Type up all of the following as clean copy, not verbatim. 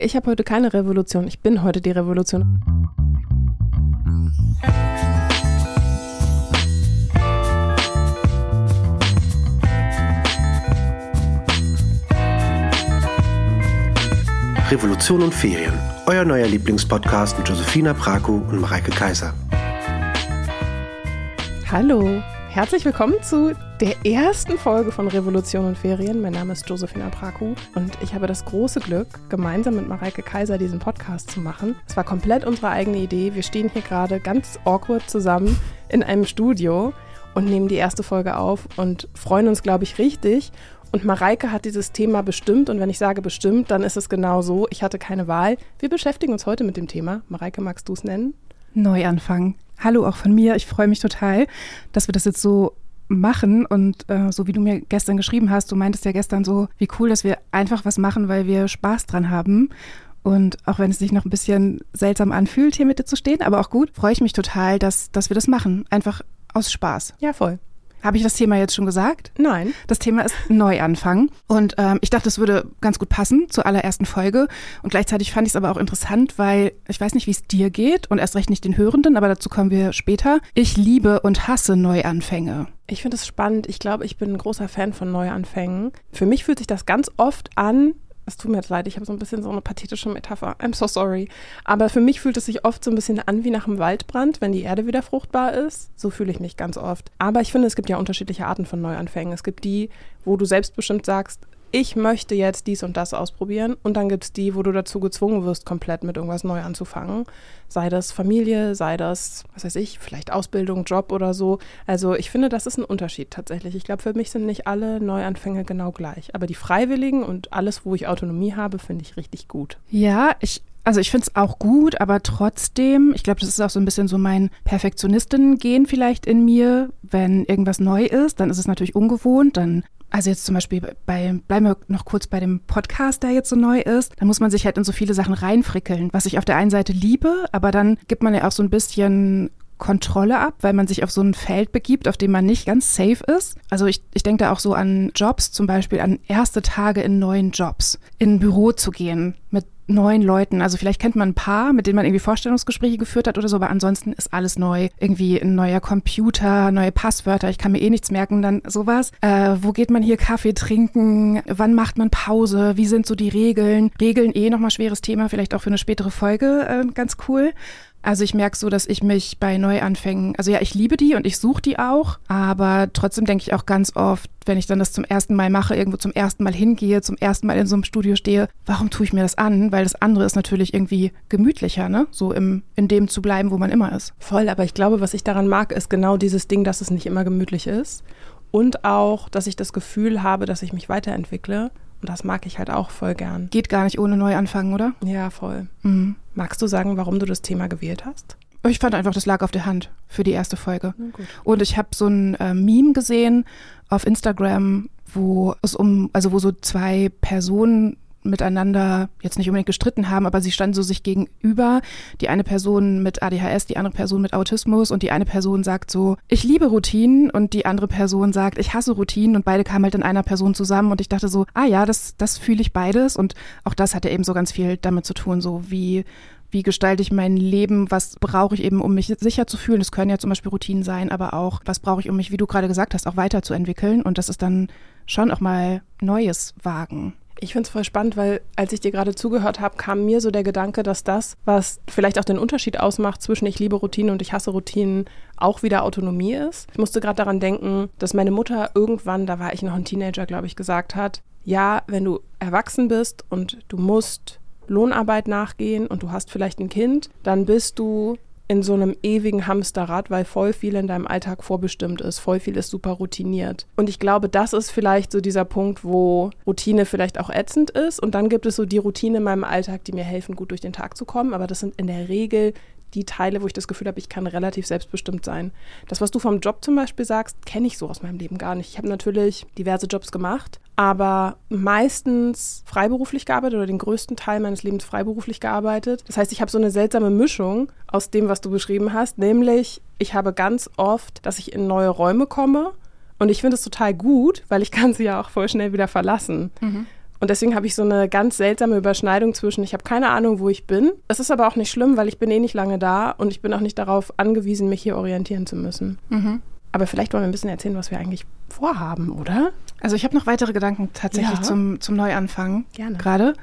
Ich habe heute keine Revolution, ich bin heute die Revolution. Revolution und Ferien, euer neuer Lieblingspodcast mit Josefina Praku und Mareike Kaiser. Hallo, herzlich willkommen zu der ersten Folge von Revolution und Ferien. Mein Name ist Josefina Praku und ich habe das große Glück, gemeinsam mit Mareike Kaiser diesen Podcast zu machen. Es war komplett unsere eigene Idee. Wir stehen hier gerade ganz awkward zusammen in einem Studio und nehmen die erste Folge auf und freuen uns, glaube ich, richtig. Und Mareike hat dieses Thema bestimmt und wenn ich sage bestimmt, dann ist es genau so. Ich hatte keine Wahl. Wir beschäftigen uns heute mit dem Thema. Mareike, magst du es nennen? Neuanfang. Hallo auch von mir. Ich freue mich total, dass wir das jetzt so machen und so wie du mir gestern geschrieben hast, du meintest ja gestern so, wie cool, dass wir einfach was machen, weil wir Spaß dran haben. Und auch wenn es sich noch ein bisschen seltsam anfühlt, hier mit dir zu stehen, aber auch gut, freue ich mich total, dass wir das machen. Einfach aus Spaß. Ja, voll. Habe ich das Thema jetzt schon gesagt? Nein. Das Thema ist Neuanfang. Und ich dachte, es würde ganz gut passen zur allerersten Folge. Und gleichzeitig fand ich es aber auch interessant, weil ich weiß nicht, wie es dir geht und erst recht nicht den Hörenden, aber dazu kommen wir später. Ich liebe und hasse Neuanfänge. Ich finde es spannend. Ich glaube, ich bin ein großer Fan von Neuanfängen. Für mich fühlt sich das ganz oft an, es tut mir jetzt leid, ich habe so ein bisschen so eine pathetische Metapher. I'm so sorry. Aber für mich fühlt es sich oft so ein bisschen an wie nach einem Waldbrand, wenn die Erde wieder fruchtbar ist. So fühle ich mich ganz oft. Aber ich finde, es gibt ja unterschiedliche Arten von Neuanfängen. Es gibt die, wo du selbstbestimmt sagst, ich möchte jetzt dies und das ausprobieren. Und dann gibt es die, wo du dazu gezwungen wirst, komplett mit irgendwas neu anzufangen. Sei das Familie, sei das, was weiß ich, vielleicht Ausbildung, Job oder so. Also ich finde, das ist ein Unterschied tatsächlich. Ich glaube, für mich sind nicht alle Neuanfänge genau gleich. Aber die Freiwilligen und alles, wo ich Autonomie habe, finde ich richtig gut. Ja, ich finde es auch gut, aber trotzdem, ich glaube, das ist auch so ein bisschen so mein Perfektionistinnen-Gen vielleicht in mir. Wenn irgendwas neu ist, dann ist es natürlich ungewohnt, also jetzt zum Beispiel bleiben wir noch kurz bei dem Podcast, der jetzt so neu ist, dann muss man sich halt in so viele Sachen reinfrickeln, was ich auf der einen Seite liebe, aber dann gibt man ja auch so ein bisschen Kontrolle ab, weil man sich auf so ein Feld begibt, auf dem man nicht ganz safe ist. Also ich denke da auch so an Jobs, zum Beispiel an erste Tage in neuen Jobs, in ein Büro zu gehen mit neuen Leuten. Also vielleicht kennt man ein paar, mit denen man irgendwie Vorstellungsgespräche geführt hat oder so, aber ansonsten ist alles neu. Irgendwie ein neuer Computer, neue Passwörter, ich kann mir nichts merken, dann sowas. Wo geht man hier Kaffee trinken? Wann macht man Pause? Wie sind so die Regeln? Regeln nochmal schweres Thema, vielleicht auch für eine spätere Folge ganz cool. Also ich merke so, dass ich mich bei Neuanfängen, also ja, ich liebe die und ich suche die auch, aber trotzdem denke ich auch ganz oft, wenn ich dann das zum ersten Mal mache, irgendwo zum ersten Mal hingehe, zum ersten Mal in so einem Studio stehe, warum tue ich mir das an? Weil das andere ist natürlich irgendwie gemütlicher, ne? So in dem zu bleiben, wo man immer ist. Voll, aber ich glaube, was ich daran mag, ist genau dieses Ding, dass es nicht immer gemütlich ist und auch, dass ich das Gefühl habe, dass ich mich weiterentwickle. Und das mag ich halt auch voll gern. Geht gar nicht ohne Neuanfang, oder? Ja, voll. Mhm. Magst du sagen, warum du das Thema gewählt hast? Ich fand einfach, das lag auf der Hand für die erste Folge. Und ich habe so ein Meme gesehen auf Instagram, wo so zwei Personen miteinander jetzt nicht unbedingt gestritten haben, aber sie standen so sich gegenüber. Die eine Person mit ADHS, die andere Person mit Autismus und die eine Person sagt so, ich liebe Routinen und die andere Person sagt, ich hasse Routinen und beide kamen halt in einer Person zusammen und ich dachte so, ja, das fühle ich beides und auch das hatte eben so ganz viel damit zu tun, so wie gestalte ich mein Leben, was brauche ich eben, um mich sicher zu fühlen. Das können ja zum Beispiel Routinen sein, aber auch, was brauche ich, um mich, wie du gerade gesagt hast, auch weiterzuentwickeln und das ist dann schon auch mal Neues wagen. Ich finde es voll spannend, weil als ich dir gerade zugehört habe, kam mir so der Gedanke, dass das, was vielleicht auch den Unterschied ausmacht zwischen ich liebe Routinen und ich hasse Routinen, auch wieder Autonomie ist. Ich musste gerade daran denken, dass meine Mutter irgendwann, da war ich noch ein Teenager, glaube ich, gesagt hat, ja, wenn du erwachsen bist und du musst Lohnarbeit nachgehen und du hast vielleicht ein Kind, dann bist du in so einem ewigen Hamsterrad, weil voll viel in deinem Alltag vorbestimmt ist, voll viel ist super routiniert. Und ich glaube, das ist vielleicht so dieser Punkt, wo Routine vielleicht auch ätzend ist und dann gibt es so die Routine in meinem Alltag, die mir helfen, gut durch den Tag zu kommen, aber das sind in der Regel die Teile, wo ich das Gefühl habe, ich kann relativ selbstbestimmt sein. Das, was du vom Job zum Beispiel sagst, kenne ich so aus meinem Leben gar nicht. Ich habe natürlich diverse Jobs gemacht, aber meistens freiberuflich gearbeitet oder den größten Teil meines Lebens freiberuflich gearbeitet. Das heißt, ich habe so eine seltsame Mischung aus dem, was du beschrieben hast, nämlich ich habe ganz oft, dass ich in neue Räume komme und ich finde es total gut, weil ich kann sie ja auch voll schnell wieder verlassen. Mhm. Und deswegen habe ich so eine ganz seltsame Überschneidung zwischen, ich habe keine Ahnung, wo ich bin. Es ist aber auch nicht schlimm, weil ich bin nicht lange da und ich bin auch nicht darauf angewiesen, mich hier orientieren zu müssen. Aber vielleicht wollen wir ein bisschen erzählen, was wir eigentlich vorhaben, oder? Also ich habe noch weitere Gedanken tatsächlich zum Neuanfang. Gerne. Gerade.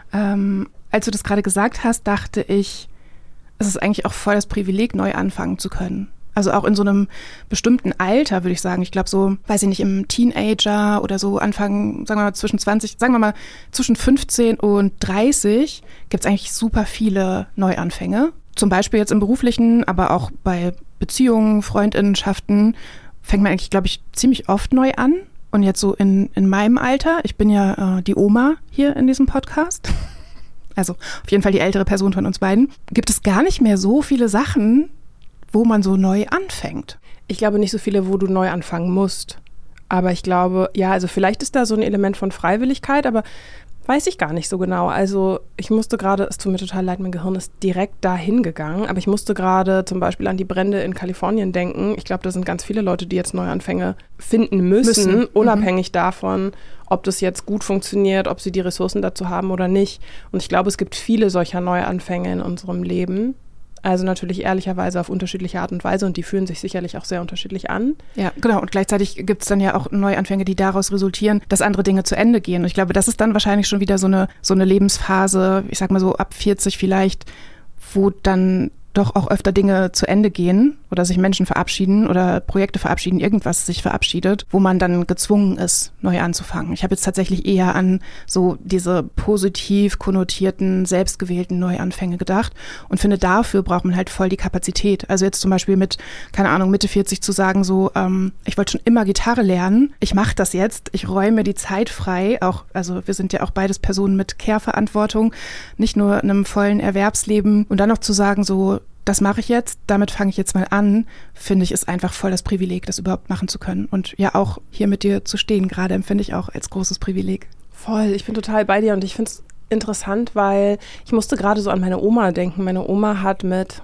Als du das gerade gesagt hast, dachte ich, es ist eigentlich auch voll das Privileg, neu anfangen zu können. Also auch in so einem bestimmten Alter, würde ich sagen. Ich glaube so, weiß ich nicht, im Teenager oder so Anfang, sagen wir mal zwischen 15 und 30 gibt es eigentlich super viele Neuanfänge. Zum Beispiel jetzt im Beruflichen, aber auch bei Beziehungen, Freundinnenschaften fängt man eigentlich, glaube ich, ziemlich oft neu an. Und jetzt so in meinem Alter, ich bin ja die Oma hier in diesem Podcast, also auf jeden Fall die ältere Person von uns beiden, gibt es gar nicht mehr so viele Sachen, wo man so neu anfängt. Ich glaube nicht so viele, wo du neu anfangen musst. Aber ich glaube, ja, also vielleicht ist da so ein Element von Freiwilligkeit, aber weiß ich gar nicht so genau. Also ich musste gerade, es tut mir total leid, mein Gehirn ist direkt dahin gegangen, aber ich musste gerade zum Beispiel an die Brände in Kalifornien denken. Ich glaube, da sind ganz viele Leute, die jetzt Neuanfänge finden müssen. Unabhängig davon, ob das jetzt gut funktioniert, ob sie die Ressourcen dazu haben oder nicht. Und ich glaube, es gibt viele solcher Neuanfänge in unserem Leben. Also natürlich ehrlicherweise auf unterschiedliche Art und Weise und die fühlen sich sicherlich auch sehr unterschiedlich an. Ja, genau. Und gleichzeitig gibt es dann ja auch Neuanfänge, die daraus resultieren, dass andere Dinge zu Ende gehen. Und ich glaube, das ist dann wahrscheinlich schon wieder so eine Lebensphase, ich sag mal so ab 40 vielleicht, wo dann doch auch öfter Dinge zu Ende gehen oder sich Menschen verabschieden oder Projekte verabschieden, irgendwas sich verabschiedet, wo man dann gezwungen ist, neu anzufangen. Ich habe jetzt tatsächlich eher an so diese positiv konnotierten, selbstgewählten Neuanfänge gedacht und finde, dafür braucht man halt voll die Kapazität. Also jetzt zum Beispiel mit, keine Ahnung, Mitte 40 zu sagen so, ich wollte schon immer Gitarre lernen, ich mache das jetzt, ich räume die Zeit frei, auch, also wir sind ja auch beides Personen mit Care-Verantwortung, nicht nur einem vollen Erwerbsleben und dann noch zu sagen so, das mache ich jetzt, damit fange ich jetzt mal an, finde ich, ist einfach voll das Privileg, das überhaupt machen zu können. Und ja, auch hier mit dir zu stehen, gerade empfinde ich auch als großes Privileg. Voll, ich bin total bei dir und ich finde es interessant, weil ich musste gerade so an meine Oma denken. Meine Oma hat mit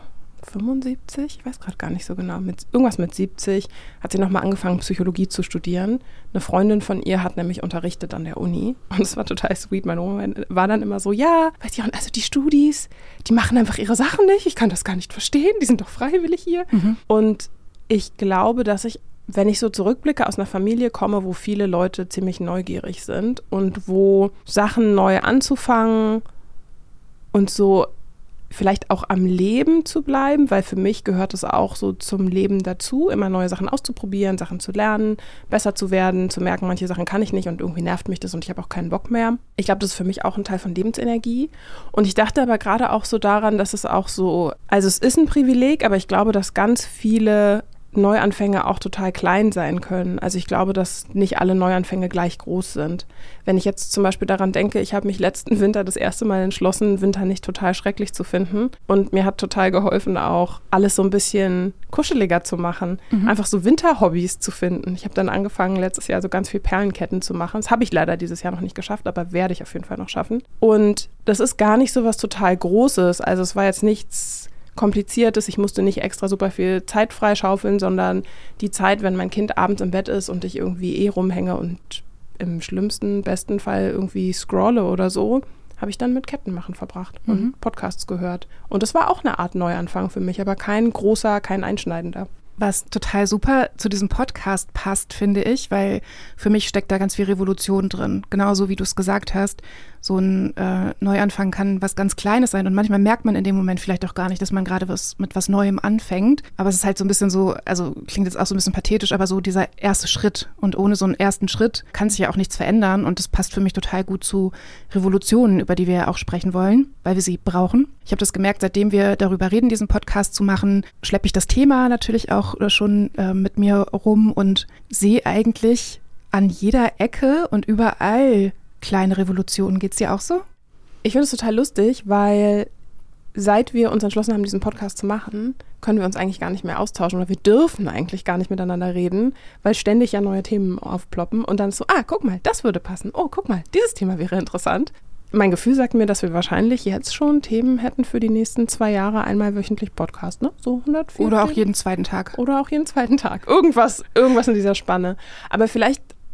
75, ich weiß gerade gar nicht so genau, irgendwas mit 70, hat sie nochmal angefangen, Psychologie zu studieren. Eine Freundin von ihr hat nämlich unterrichtet an der Uni und es war total sweet. Meine Oma war dann immer so, ja, weißt du, also die Studis, die machen einfach ihre Sachen nicht, ich kann das gar nicht verstehen, die sind doch freiwillig hier. Und ich glaube, dass ich, wenn ich so zurückblicke, aus einer Familie komme, wo viele Leute ziemlich neugierig sind und wo Sachen neu anzufangen und so vielleicht auch am Leben zu bleiben, weil für mich gehört es auch so zum Leben dazu, immer neue Sachen auszuprobieren, Sachen zu lernen, besser zu werden, zu merken, manche Sachen kann ich nicht und irgendwie nervt mich das und ich habe auch keinen Bock mehr. Ich glaube, das ist für mich auch ein Teil von Lebensenergie. Und ich dachte aber gerade auch so daran, dass es auch so, also es ist ein Privileg, aber ich glaube, dass ganz viele Neuanfänge auch total klein sein können. Also ich glaube, dass nicht alle Neuanfänge gleich groß sind. Wenn ich jetzt zum Beispiel daran denke, ich habe mich letzten Winter das erste Mal entschlossen, Winter nicht total schrecklich zu finden. Und mir hat total geholfen, auch alles so ein bisschen kuscheliger zu machen. Einfach so Winterhobbys zu finden. Ich habe dann angefangen, letztes Jahr so ganz viel Perlenketten zu machen. Das habe ich leider dieses Jahr noch nicht geschafft, aber werde ich auf jeden Fall noch schaffen. Und das ist gar nicht so was total Großes. Also es war jetzt nichts Kompliziertes. Ich musste nicht extra super viel Zeit freischaufeln, sondern die Zeit, wenn mein Kind abends im Bett ist und ich irgendwie rumhänge und im besten Fall irgendwie scrolle oder so, habe ich dann mit Kettenmachen verbracht und Podcasts gehört. Und das war auch eine Art Neuanfang für mich, aber kein großer, kein einschneidender. Was total super zu diesem Podcast passt, finde ich, weil für mich steckt da ganz viel Revolution drin. Genauso wie du es gesagt hast, so ein Neuanfang kann was ganz Kleines sein und manchmal merkt man in dem Moment vielleicht auch gar nicht, dass man gerade mit was Neuem anfängt. Aber es ist halt so ein bisschen so, also klingt jetzt auch so ein bisschen pathetisch, aber so dieser erste Schritt. Und ohne so einen ersten Schritt kann sich ja auch nichts verändern und das passt für mich total gut zu Revolutionen, über die wir ja auch sprechen wollen, weil wir sie brauchen. Ich habe das gemerkt, seitdem wir darüber reden, diesen Podcast zu machen, schleppe ich das Thema natürlich auch schon mit mir rum und sehe eigentlich an jeder Ecke und überall kleine Revolutionen. Geht's dir auch so? Ich finde es total lustig, weil seit wir uns entschlossen haben, diesen Podcast zu machen, können wir uns eigentlich gar nicht mehr austauschen oder wir dürfen eigentlich gar nicht miteinander reden, weil ständig ja neue Themen aufploppen und dann so, guck mal, das würde passen. Oh, guck mal, dieses Thema wäre interessant. Mein Gefühl sagt mir, dass wir wahrscheinlich jetzt schon Themen hätten für die nächsten 2 Jahre, einmal wöchentlich Podcast, ne? So 104. Oder auch jeden zweiten Tag. Oder auch jeden zweiten Tag. Irgendwas in dieser Spanne. Aber vielleicht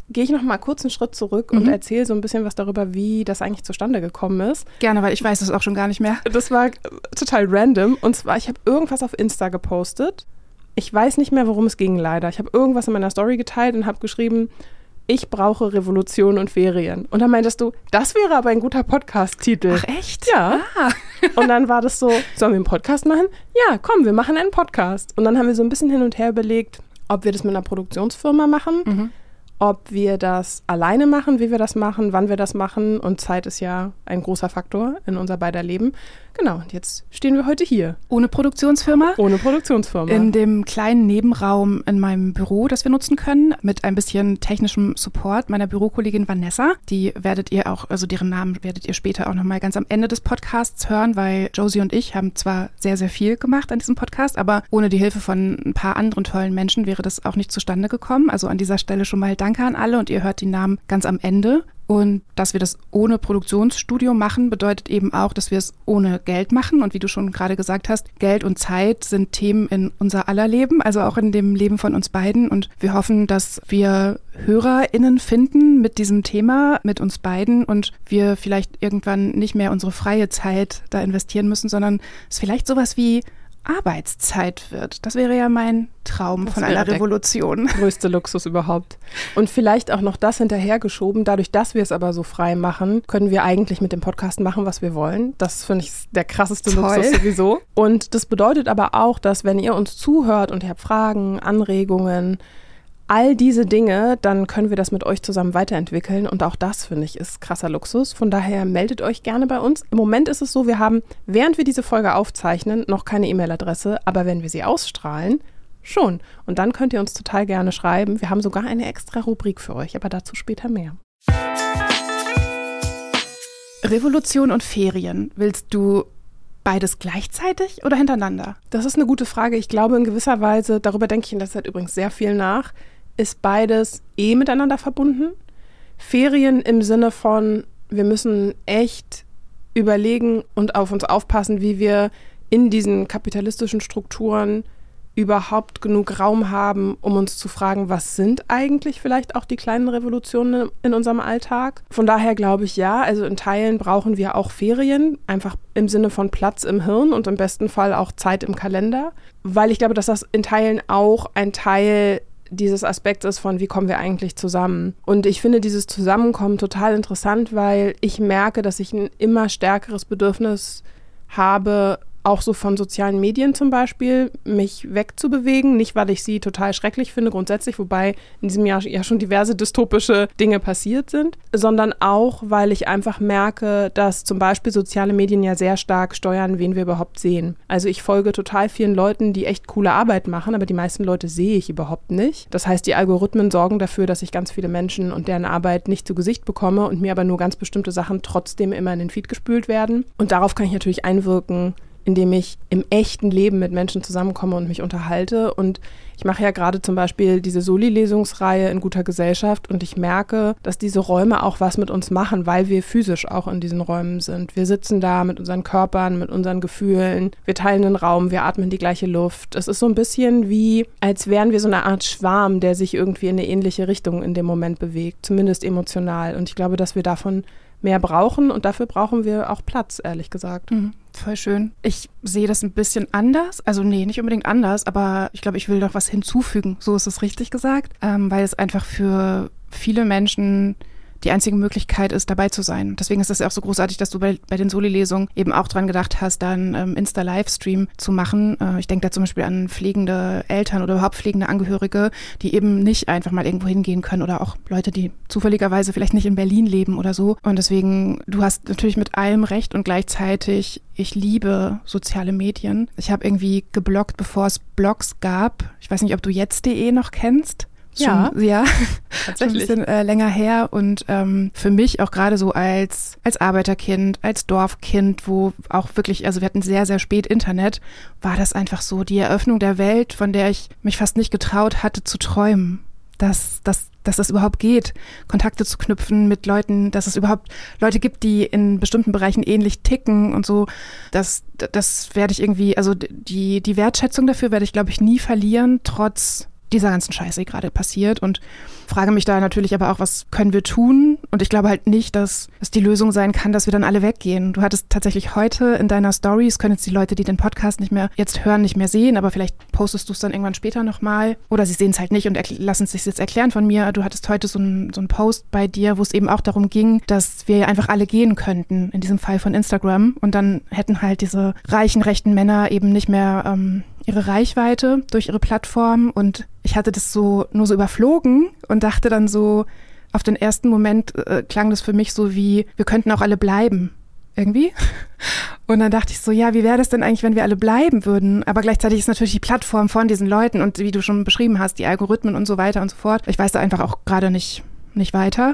gehe ich noch mal kurz einen Schritt zurück und erzähle so ein bisschen was darüber, wie das eigentlich zustande gekommen ist. Gerne, weil ich weiß es auch schon gar nicht mehr. Das war total random. Und zwar, ich habe irgendwas auf Insta gepostet. Ich weiß nicht mehr, worum es ging, leider. Ich habe irgendwas in meiner Story geteilt und habe geschrieben, ich brauche Revolution und Ferien. Und dann meintest du, das wäre aber ein guter Podcast-Titel. Ach echt? Ja. Ah. Und dann war das so, sollen wir einen Podcast machen? Ja, komm, wir machen einen Podcast. Und dann haben wir so ein bisschen hin und her überlegt, ob wir das mit einer Produktionsfirma machen, ob wir das alleine machen, wie wir das machen, wann wir das machen. Und Zeit ist ja ein großer Faktor in unser beider Leben. Genau, und jetzt stehen wir heute hier. Ohne Produktionsfirma? Ohne Produktionsfirma. In dem kleinen Nebenraum in meinem Büro, das wir nutzen können, mit ein bisschen technischem Support meiner Bürokollegin Vanessa. Die werdet ihr auch, also deren Namen werdet ihr später auch nochmal ganz am Ende des Podcasts hören, weil Josie und ich haben zwar sehr, sehr viel gemacht an diesem Podcast, aber ohne die Hilfe von ein paar anderen tollen Menschen wäre das auch nicht zustande gekommen. Also an dieser Stelle schon mal Danke an alle und ihr hört die Namen ganz am Ende. Und dass wir das ohne Produktionsstudio machen, bedeutet eben auch, dass wir es ohne Geld machen. Und wie du schon gerade gesagt hast, Geld und Zeit sind Themen in unser aller Leben, also auch in dem Leben von uns beiden. Und wir hoffen, dass wir HörerInnen finden mit diesem Thema, mit uns beiden und wir vielleicht irgendwann nicht mehr unsere freie Zeit da investieren müssen, sondern es vielleicht sowas wie Arbeitszeit wird. Das wäre ja mein Traum von einer Revolution. Größte Luxus überhaupt. Und vielleicht auch noch das hinterhergeschoben. Dadurch, dass wir es aber so frei machen, können wir eigentlich mit dem Podcast machen, was wir wollen. Das finde ich der krasseste Luxus sowieso. Und das bedeutet aber auch, dass wenn ihr uns zuhört und ihr habt Fragen, Anregungen, all diese Dinge, dann können wir das mit euch zusammen weiterentwickeln und auch das, finde ich, ist krasser Luxus. Von daher meldet euch gerne bei uns. Im Moment ist es so, wir haben, während wir diese Folge aufzeichnen, noch keine E-Mail-Adresse, aber wenn wir sie ausstrahlen, schon. Und dann könnt ihr uns total gerne schreiben. Wir haben sogar eine extra Rubrik für euch, aber dazu später mehr. Revolution und Ferien. Willst du beides gleichzeitig oder hintereinander? Das ist eine gute Frage. Ich glaube in gewisser Weise, darüber denke ich in letzter Zeit übrigens sehr viel nach, ist beides miteinander verbunden. Ferien im Sinne von, wir müssen echt überlegen und auf uns aufpassen, wie wir in diesen kapitalistischen Strukturen überhaupt genug Raum haben, um uns zu fragen, was sind eigentlich vielleicht auch die kleinen Revolutionen in unserem Alltag? Von daher glaube ich ja, also in Teilen brauchen wir auch Ferien, einfach im Sinne von Platz im Hirn und im besten Fall auch Zeit im Kalender, weil ich glaube, dass das in Teilen auch ein Teil dieses Aspekt ist von, wie kommen wir eigentlich zusammen? Und ich finde dieses Zusammenkommen total interessant, weil ich merke, dass ich ein immer stärkeres Bedürfnis habe, auch so von sozialen Medien zum Beispiel, mich wegzubewegen. Nicht, weil ich sie total schrecklich finde grundsätzlich, wobei in diesem Jahr ja schon diverse dystopische Dinge passiert sind, sondern auch, weil ich einfach merke, dass zum Beispiel soziale Medien ja sehr stark steuern, wen wir überhaupt sehen. Also ich folge total vielen Leuten, die echt coole Arbeit machen, aber die meisten Leute sehe ich überhaupt nicht. Das heißt, die Algorithmen sorgen dafür, dass ich ganz viele Menschen und deren Arbeit nicht zu Gesicht bekomme und mir aber nur ganz bestimmte Sachen trotzdem immer in den Feed gespült werden. Und darauf kann ich natürlich einwirken, indem ich im echten Leben mit Menschen zusammenkomme und mich unterhalte. Und ich mache ja gerade zum Beispiel diese Soli-Lesungsreihe in guter Gesellschaft und ich merke, dass diese Räume auch was mit uns machen, weil wir physisch auch in diesen Räumen sind. Wir sitzen da mit unseren Körpern, mit unseren Gefühlen, wir teilen den Raum, wir atmen die gleiche Luft. Es ist so ein bisschen wie, als wären wir so eine Art Schwarm, der sich irgendwie in eine ähnliche Richtung in dem Moment bewegt, zumindest emotional. Und ich glaube, dass wir davon mehr brauchen und dafür brauchen wir auch Platz, ehrlich gesagt. Voll schön. Ich sehe das ein bisschen anders, also nee, nicht unbedingt anders, aber ich glaube, ich will noch was hinzufügen, so ist es richtig gesagt, weil es einfach für viele Menschen die einzige Möglichkeit ist, dabei zu sein. Deswegen ist es ja auch so großartig, dass du bei den Soli-Lesungen eben auch dran gedacht hast, da einen Insta-Livestream zu machen. Ich denke da zum Beispiel an pflegende Eltern oder überhaupt pflegende Angehörige, die eben nicht einfach mal irgendwo hingehen können oder auch Leute, die zufälligerweise vielleicht nicht in Berlin leben oder so. Und deswegen, du hast natürlich mit allem recht und gleichzeitig, ich liebe soziale Medien. Ich habe irgendwie gebloggt, bevor es Blogs gab. Ich weiß nicht, ob du jetzt.de noch kennst. Ja, tatsächlich. Schon ein bisschen länger her und für mich auch gerade so als Arbeiterkind, als Dorfkind, wo auch wirklich, also wir hatten sehr, sehr spät Internet, war das einfach so die Eröffnung der Welt, von der ich mich fast nicht getraut hatte zu träumen, dass das überhaupt geht, Kontakte zu knüpfen mit Leuten, dass es überhaupt Leute gibt, die in bestimmten Bereichen ähnlich ticken und so. Das werde ich irgendwie, also die Wertschätzung dafür werde ich, glaube ich, nie verlieren, trotz dieser ganzen Scheiße, die gerade passiert, und frage mich da natürlich aber auch, was können wir tun? Und ich glaube halt nicht, dass es die Lösung sein kann, dass wir dann alle weggehen. Du hattest tatsächlich heute in deiner Stories, können jetzt die Leute, die den Podcast nicht mehr jetzt hören, nicht mehr sehen, aber vielleicht postest du es dann irgendwann später nochmal, oder sie sehen es halt nicht und lassen es sich jetzt erklären von mir. Du hattest heute so einen Post bei dir, wo es eben auch darum ging, dass wir einfach alle gehen könnten, in diesem Fall von Instagram, und dann hätten halt diese reichen, rechten Männer eben nicht mehr ihre Reichweite durch ihre Plattform, und ich hatte das nur so überflogen und dachte dann so, auf den ersten Moment klang das für mich so wie, wir könnten auch alle bleiben, irgendwie. Und dann dachte ich so, ja, wie wäre das denn eigentlich, wenn wir alle bleiben würden? Aber gleichzeitig ist natürlich die Plattform von diesen Leuten und wie du schon beschrieben hast, die Algorithmen und so weiter und so fort. Ich weiß da einfach auch gerade nicht weiter,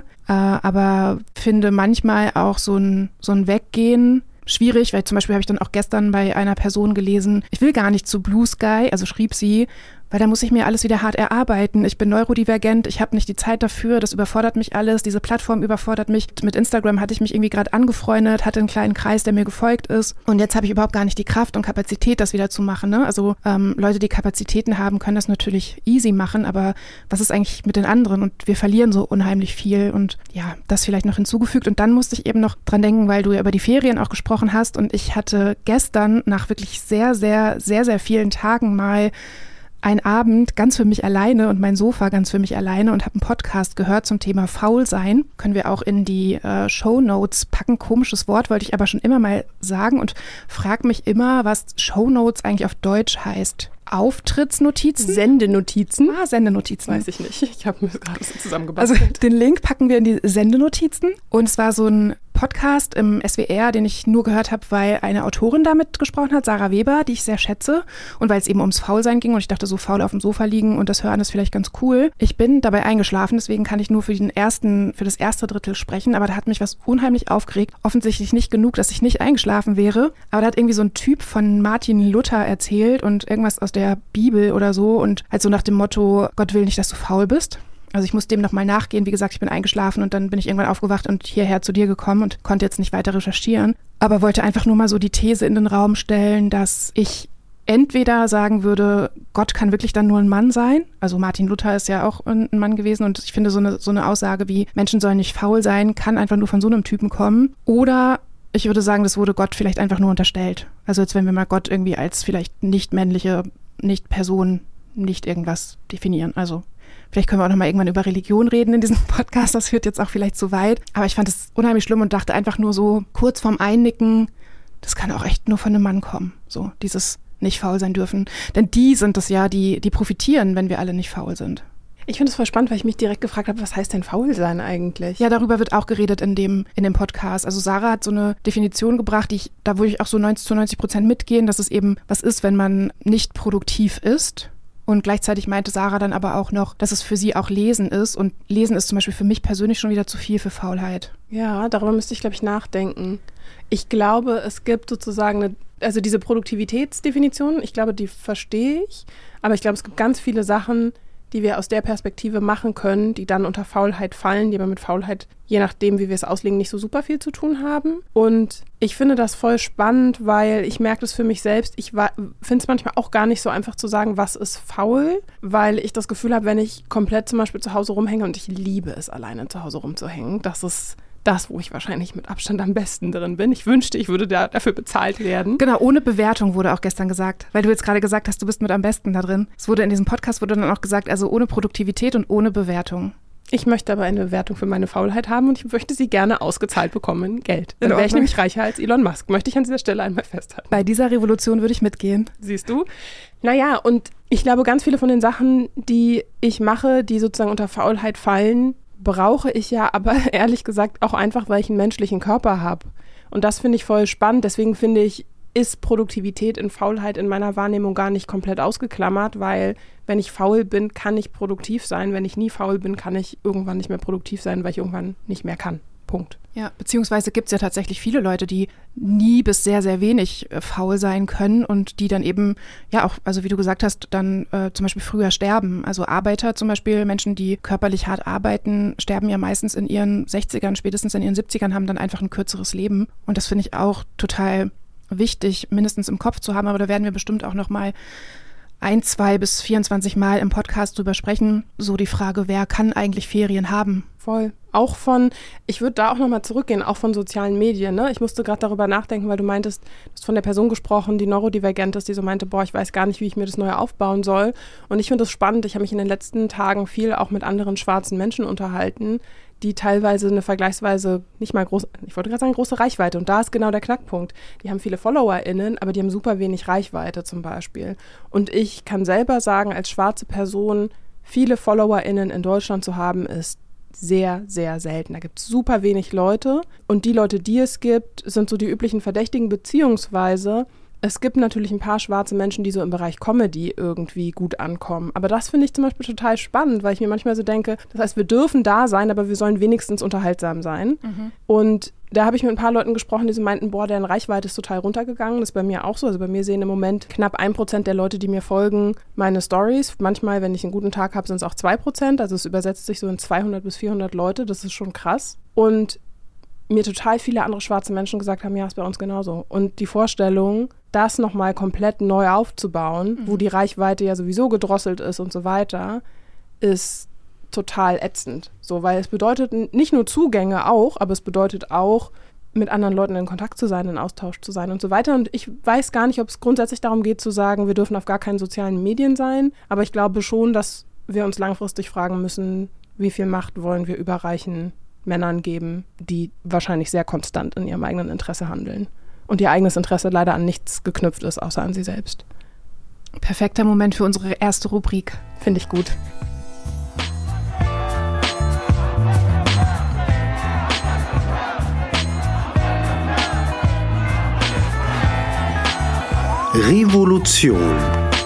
aber finde manchmal auch so ein Weggehen schwierig, weil zum Beispiel habe ich dann auch gestern bei einer Person gelesen, ich will gar nicht zu Blue Sky, also schrieb sie, weil da muss ich mir alles wieder hart erarbeiten. Ich bin neurodivergent, ich habe nicht die Zeit dafür, das überfordert mich alles, diese Plattform überfordert mich. Mit Instagram hatte ich mich irgendwie gerade angefreundet, hatte einen kleinen Kreis, der mir gefolgt ist, und jetzt habe ich überhaupt gar nicht die Kraft und Kapazität, das wieder zu machen. Ne? Also Leute, die Kapazitäten haben, können das natürlich easy machen, aber was ist eigentlich mit den anderen? Und wir verlieren so unheimlich viel, und ja, das vielleicht noch hinzugefügt. Und dann musste ich eben noch dran denken, weil du ja über die Ferien auch gesprochen hast, und ich hatte gestern nach wirklich sehr, sehr, sehr, sehr vielen Tagen mal einen Abend ganz für mich alleine und mein Sofa ganz für mich alleine und habe einen Podcast gehört zum Thema Faulsein. Können wir auch in die Shownotes packen. Komisches Wort, wollte ich aber schon immer mal sagen, und frage mich immer, was Shownotes eigentlich auf Deutsch heißt. Auftrittsnotizen? Sendenotizen? Sendenotizen. Weiß ich nicht. Ich habe mir das gerade so zusammengebastelt. Also den Link packen wir in die Sendenotizen. Und es war so ein Podcast im SWR, den ich nur gehört habe, weil eine Autorin damit gesprochen hat, Sarah Weber, die ich sehr schätze, und weil es eben ums Faulsein ging und ich dachte, so faul auf dem Sofa liegen und das Hören ist vielleicht ganz cool. Ich bin dabei eingeschlafen, deswegen kann ich nur für das erste Drittel sprechen, aber da hat mich was unheimlich aufgeregt. Offensichtlich nicht genug, dass ich nicht eingeschlafen wäre, aber da hat irgendwie so ein Typ von Martin Luther erzählt und irgendwas aus der Bibel oder so, und halt so nach dem Motto, Gott will nicht, dass du faul bist. Also ich muss dem nochmal nachgehen. Wie gesagt, ich bin eingeschlafen und dann bin ich irgendwann aufgewacht und hierher zu dir gekommen und konnte jetzt nicht weiter recherchieren. Aber wollte einfach nur mal so die These in den Raum stellen, dass ich entweder sagen würde, Gott kann wirklich dann nur ein Mann sein. Also Martin Luther ist ja auch ein Mann gewesen, und ich finde so eine Aussage wie, Menschen sollen nicht faul sein, kann einfach nur von so einem Typen kommen. Oder ich würde sagen, das wurde Gott vielleicht einfach nur unterstellt. Also jetzt, wenn wir mal Gott irgendwie als vielleicht nicht männliche, nicht Person, nicht irgendwas definieren. Also vielleicht können wir auch noch mal irgendwann über Religion reden in diesem Podcast, das führt jetzt auch vielleicht zu weit. Aber ich fand es unheimlich schlimm und dachte einfach nur so kurz vorm Einnicken, das kann auch echt nur von einem Mann kommen, so dieses nicht faul sein dürfen. Denn die sind es ja, die profitieren, wenn wir alle nicht faul sind. Ich finde es voll spannend, weil ich mich direkt gefragt habe, was heißt denn faul sein eigentlich? Ja, darüber wird auch geredet in dem Podcast. Also Sarah hat so eine Definition gebracht, da würde ich auch so 90% mitgehen, dass es eben was ist, wenn man nicht produktiv ist. Und gleichzeitig meinte Sarah dann aber auch noch, dass es für sie auch Lesen ist. Und Lesen ist zum Beispiel für mich persönlich schon wieder zu viel für Faulheit. Ja, darüber müsste ich, glaube ich, nachdenken. Ich glaube, es gibt sozusagen also diese Produktivitätsdefinition, ich glaube, die verstehe ich. Aber ich glaube, es gibt ganz viele Sachen, die wir aus der Perspektive machen können, die dann unter Faulheit fallen, die aber mit Faulheit, je nachdem, wie wir es auslegen, nicht so super viel zu tun haben. Und ich finde das voll spannend, weil ich merke das für mich selbst. Ich finde es manchmal auch gar nicht so einfach zu sagen, was ist faul, weil ich das Gefühl habe, wenn ich komplett zum Beispiel zu Hause rumhänge, und ich liebe es, alleine zu Hause rumzuhängen, das ist das, wo ich wahrscheinlich mit Abstand am besten drin bin. Ich wünschte, ich würde dafür bezahlt werden. Genau, ohne Bewertung wurde auch gestern gesagt, weil du jetzt gerade gesagt hast, du bist mit am besten da drin. Es wurde in diesem Podcast dann auch gesagt, also ohne Produktivität und ohne Bewertung. Ich möchte aber eine Bewertung für meine Faulheit haben und ich möchte sie gerne ausgezahlt bekommen in Geld. Dann wäre ich nämlich reicher als Elon Musk, möchte ich an dieser Stelle einmal festhalten. Bei dieser Revolution würde ich mitgehen. Siehst du? Naja, und ich glaube, ganz viele von den Sachen, die ich mache, die sozusagen unter Faulheit fallen, brauche ich ja aber ehrlich gesagt auch einfach, weil ich einen menschlichen Körper habe. Und das finde ich voll spannend. Deswegen finde ich, ist Produktivität in Faulheit in meiner Wahrnehmung gar nicht komplett ausgeklammert, weil wenn ich faul bin, kann ich produktiv sein. Wenn ich nie faul bin, kann ich irgendwann nicht mehr produktiv sein, weil ich irgendwann nicht mehr kann. Punkt. Ja, beziehungsweise gibt es ja tatsächlich viele Leute, die nie bis sehr, sehr wenig faul sein können und die dann eben, ja auch, also wie du gesagt hast, dann zum Beispiel früher sterben. Also Arbeiter zum Beispiel, Menschen, die körperlich hart arbeiten, sterben ja meistens in ihren 60ern, spätestens in ihren 70ern, haben dann einfach ein kürzeres Leben. Und das finde ich auch total wichtig, mindestens im Kopf zu haben, aber da werden wir bestimmt auch nochmal 1, 2 bis 24 Mal im Podcast drüber sprechen. So die Frage, wer kann eigentlich Ferien haben? Voll. Auch ich würde da auch nochmal zurückgehen, auch von sozialen Medien. Ne? Ich musste gerade darüber nachdenken, weil du meintest, du hast von der Person gesprochen, die neurodivergent ist, die so meinte, ich weiß gar nicht, wie ich mir das neu aufbauen soll. Und ich finde das spannend. Ich habe mich in den letzten Tagen viel auch mit anderen schwarzen Menschen unterhalten, die teilweise eine vergleichsweise nicht mal große, ich wollte gerade sagen, große Reichweite. Und da ist genau der Knackpunkt. Die haben viele FollowerInnen, aber die haben super wenig Reichweite zum Beispiel. Und ich kann selber sagen, als schwarze Person, viele FollowerInnen in Deutschland zu haben, ist sehr, sehr selten. Da gibt es super wenig Leute und die Leute, die es gibt, sind so die üblichen Verdächtigen, beziehungsweise es gibt natürlich ein paar schwarze Menschen, die so im Bereich Comedy irgendwie gut ankommen. Aber das finde ich zum Beispiel total spannend, weil ich mir manchmal so denke, das heißt, wir dürfen da sein, aber wir sollen wenigstens unterhaltsam sein. Und da habe ich mit ein paar Leuten gesprochen, die so meinten, deren Reichweite ist total runtergegangen. Das ist bei mir auch so. Also bei mir sehen im Moment knapp 1% der Leute, die mir folgen, meine Stories. Manchmal, wenn ich einen guten Tag habe, sind es auch 2%. Also es übersetzt sich so in 200 bis 400 Leute. Das ist schon krass. Und mir total viele andere schwarze Menschen gesagt haben, ja, ist bei uns genauso. Und die Vorstellung, das nochmal komplett neu aufzubauen, wo die Reichweite ja sowieso gedrosselt ist und so weiter, ist total ätzend. So, weil es bedeutet nicht nur Zugänge auch, aber es bedeutet auch, mit anderen Leuten in Kontakt zu sein, in Austausch zu sein und so weiter. Und ich weiß gar nicht, ob es grundsätzlich darum geht zu sagen, wir dürfen auf gar keinen sozialen Medien sein, aber ich glaube schon, dass wir uns langfristig fragen müssen, wie viel Macht wollen wir überreichen Männern geben, die wahrscheinlich sehr konstant in ihrem eigenen Interesse handeln. Und ihr eigenes Interesse leider an nichts geknüpft ist, außer an sie selbst. Perfekter Moment für unsere erste Rubrik. Finde ich gut. Revolution.